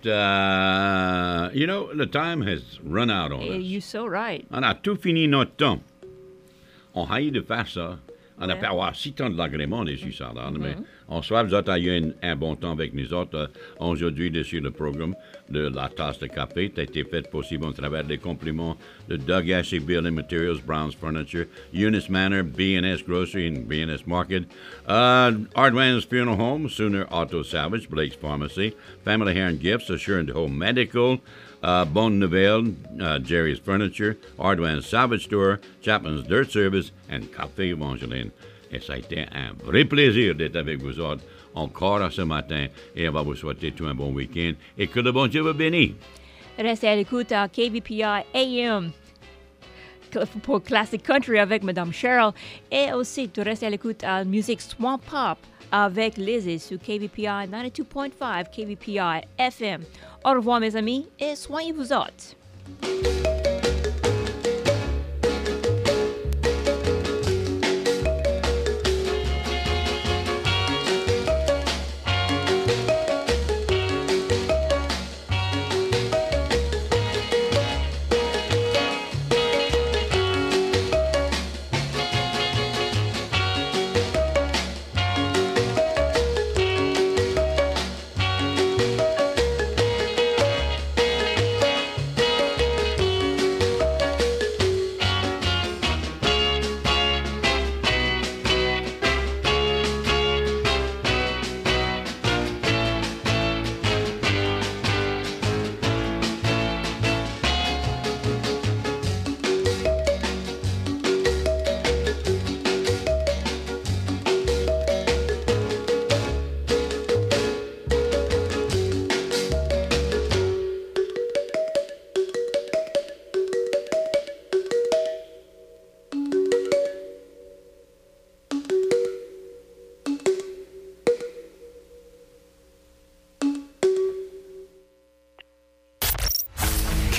the time has run out on us. You're so right. On a tout fini notre temps. On a eu de faire ça. On a pu avoir 6 temps de l'agrément des suissards, mais on souhaite vous autres eu un bon temps avec nous autres aujourd'hui sur le programme de la tasse de café. Ça a été fait possible à travers des compliments de Doug Ashley Building Materials, Brown's Furniture, Eunice Manor, B&S Grocery and B&S Market, Ardwan's Funeral Home, Sooner Auto Salvage, Blake's Pharmacy, Family Hair and Gifts, Assurant Home Medical, Bonne Nouvelle, Jerry's Furniture, Ardwan's Salvage Store, Chapman's Dirt Service, and Café Evangeline. Et ça a été un vrai plaisir d'être avec vous autres encore ce matin. Et on va vous souhaiter tout un bon week-end. Et que le bon Dieu vous bénisse. Restez à l'écoute à KVPI AM pour Classic Country avec Madame Cheryl. Et aussi, tu restes à l'écoute à Musique Swamp Pop avec Lizzie sur KVPI 92.5 KVPI FM. Au revoir, mes amis, et soignez-vous autres.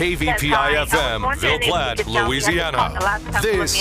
KVPI FM, Ville Platte, Louisiana. This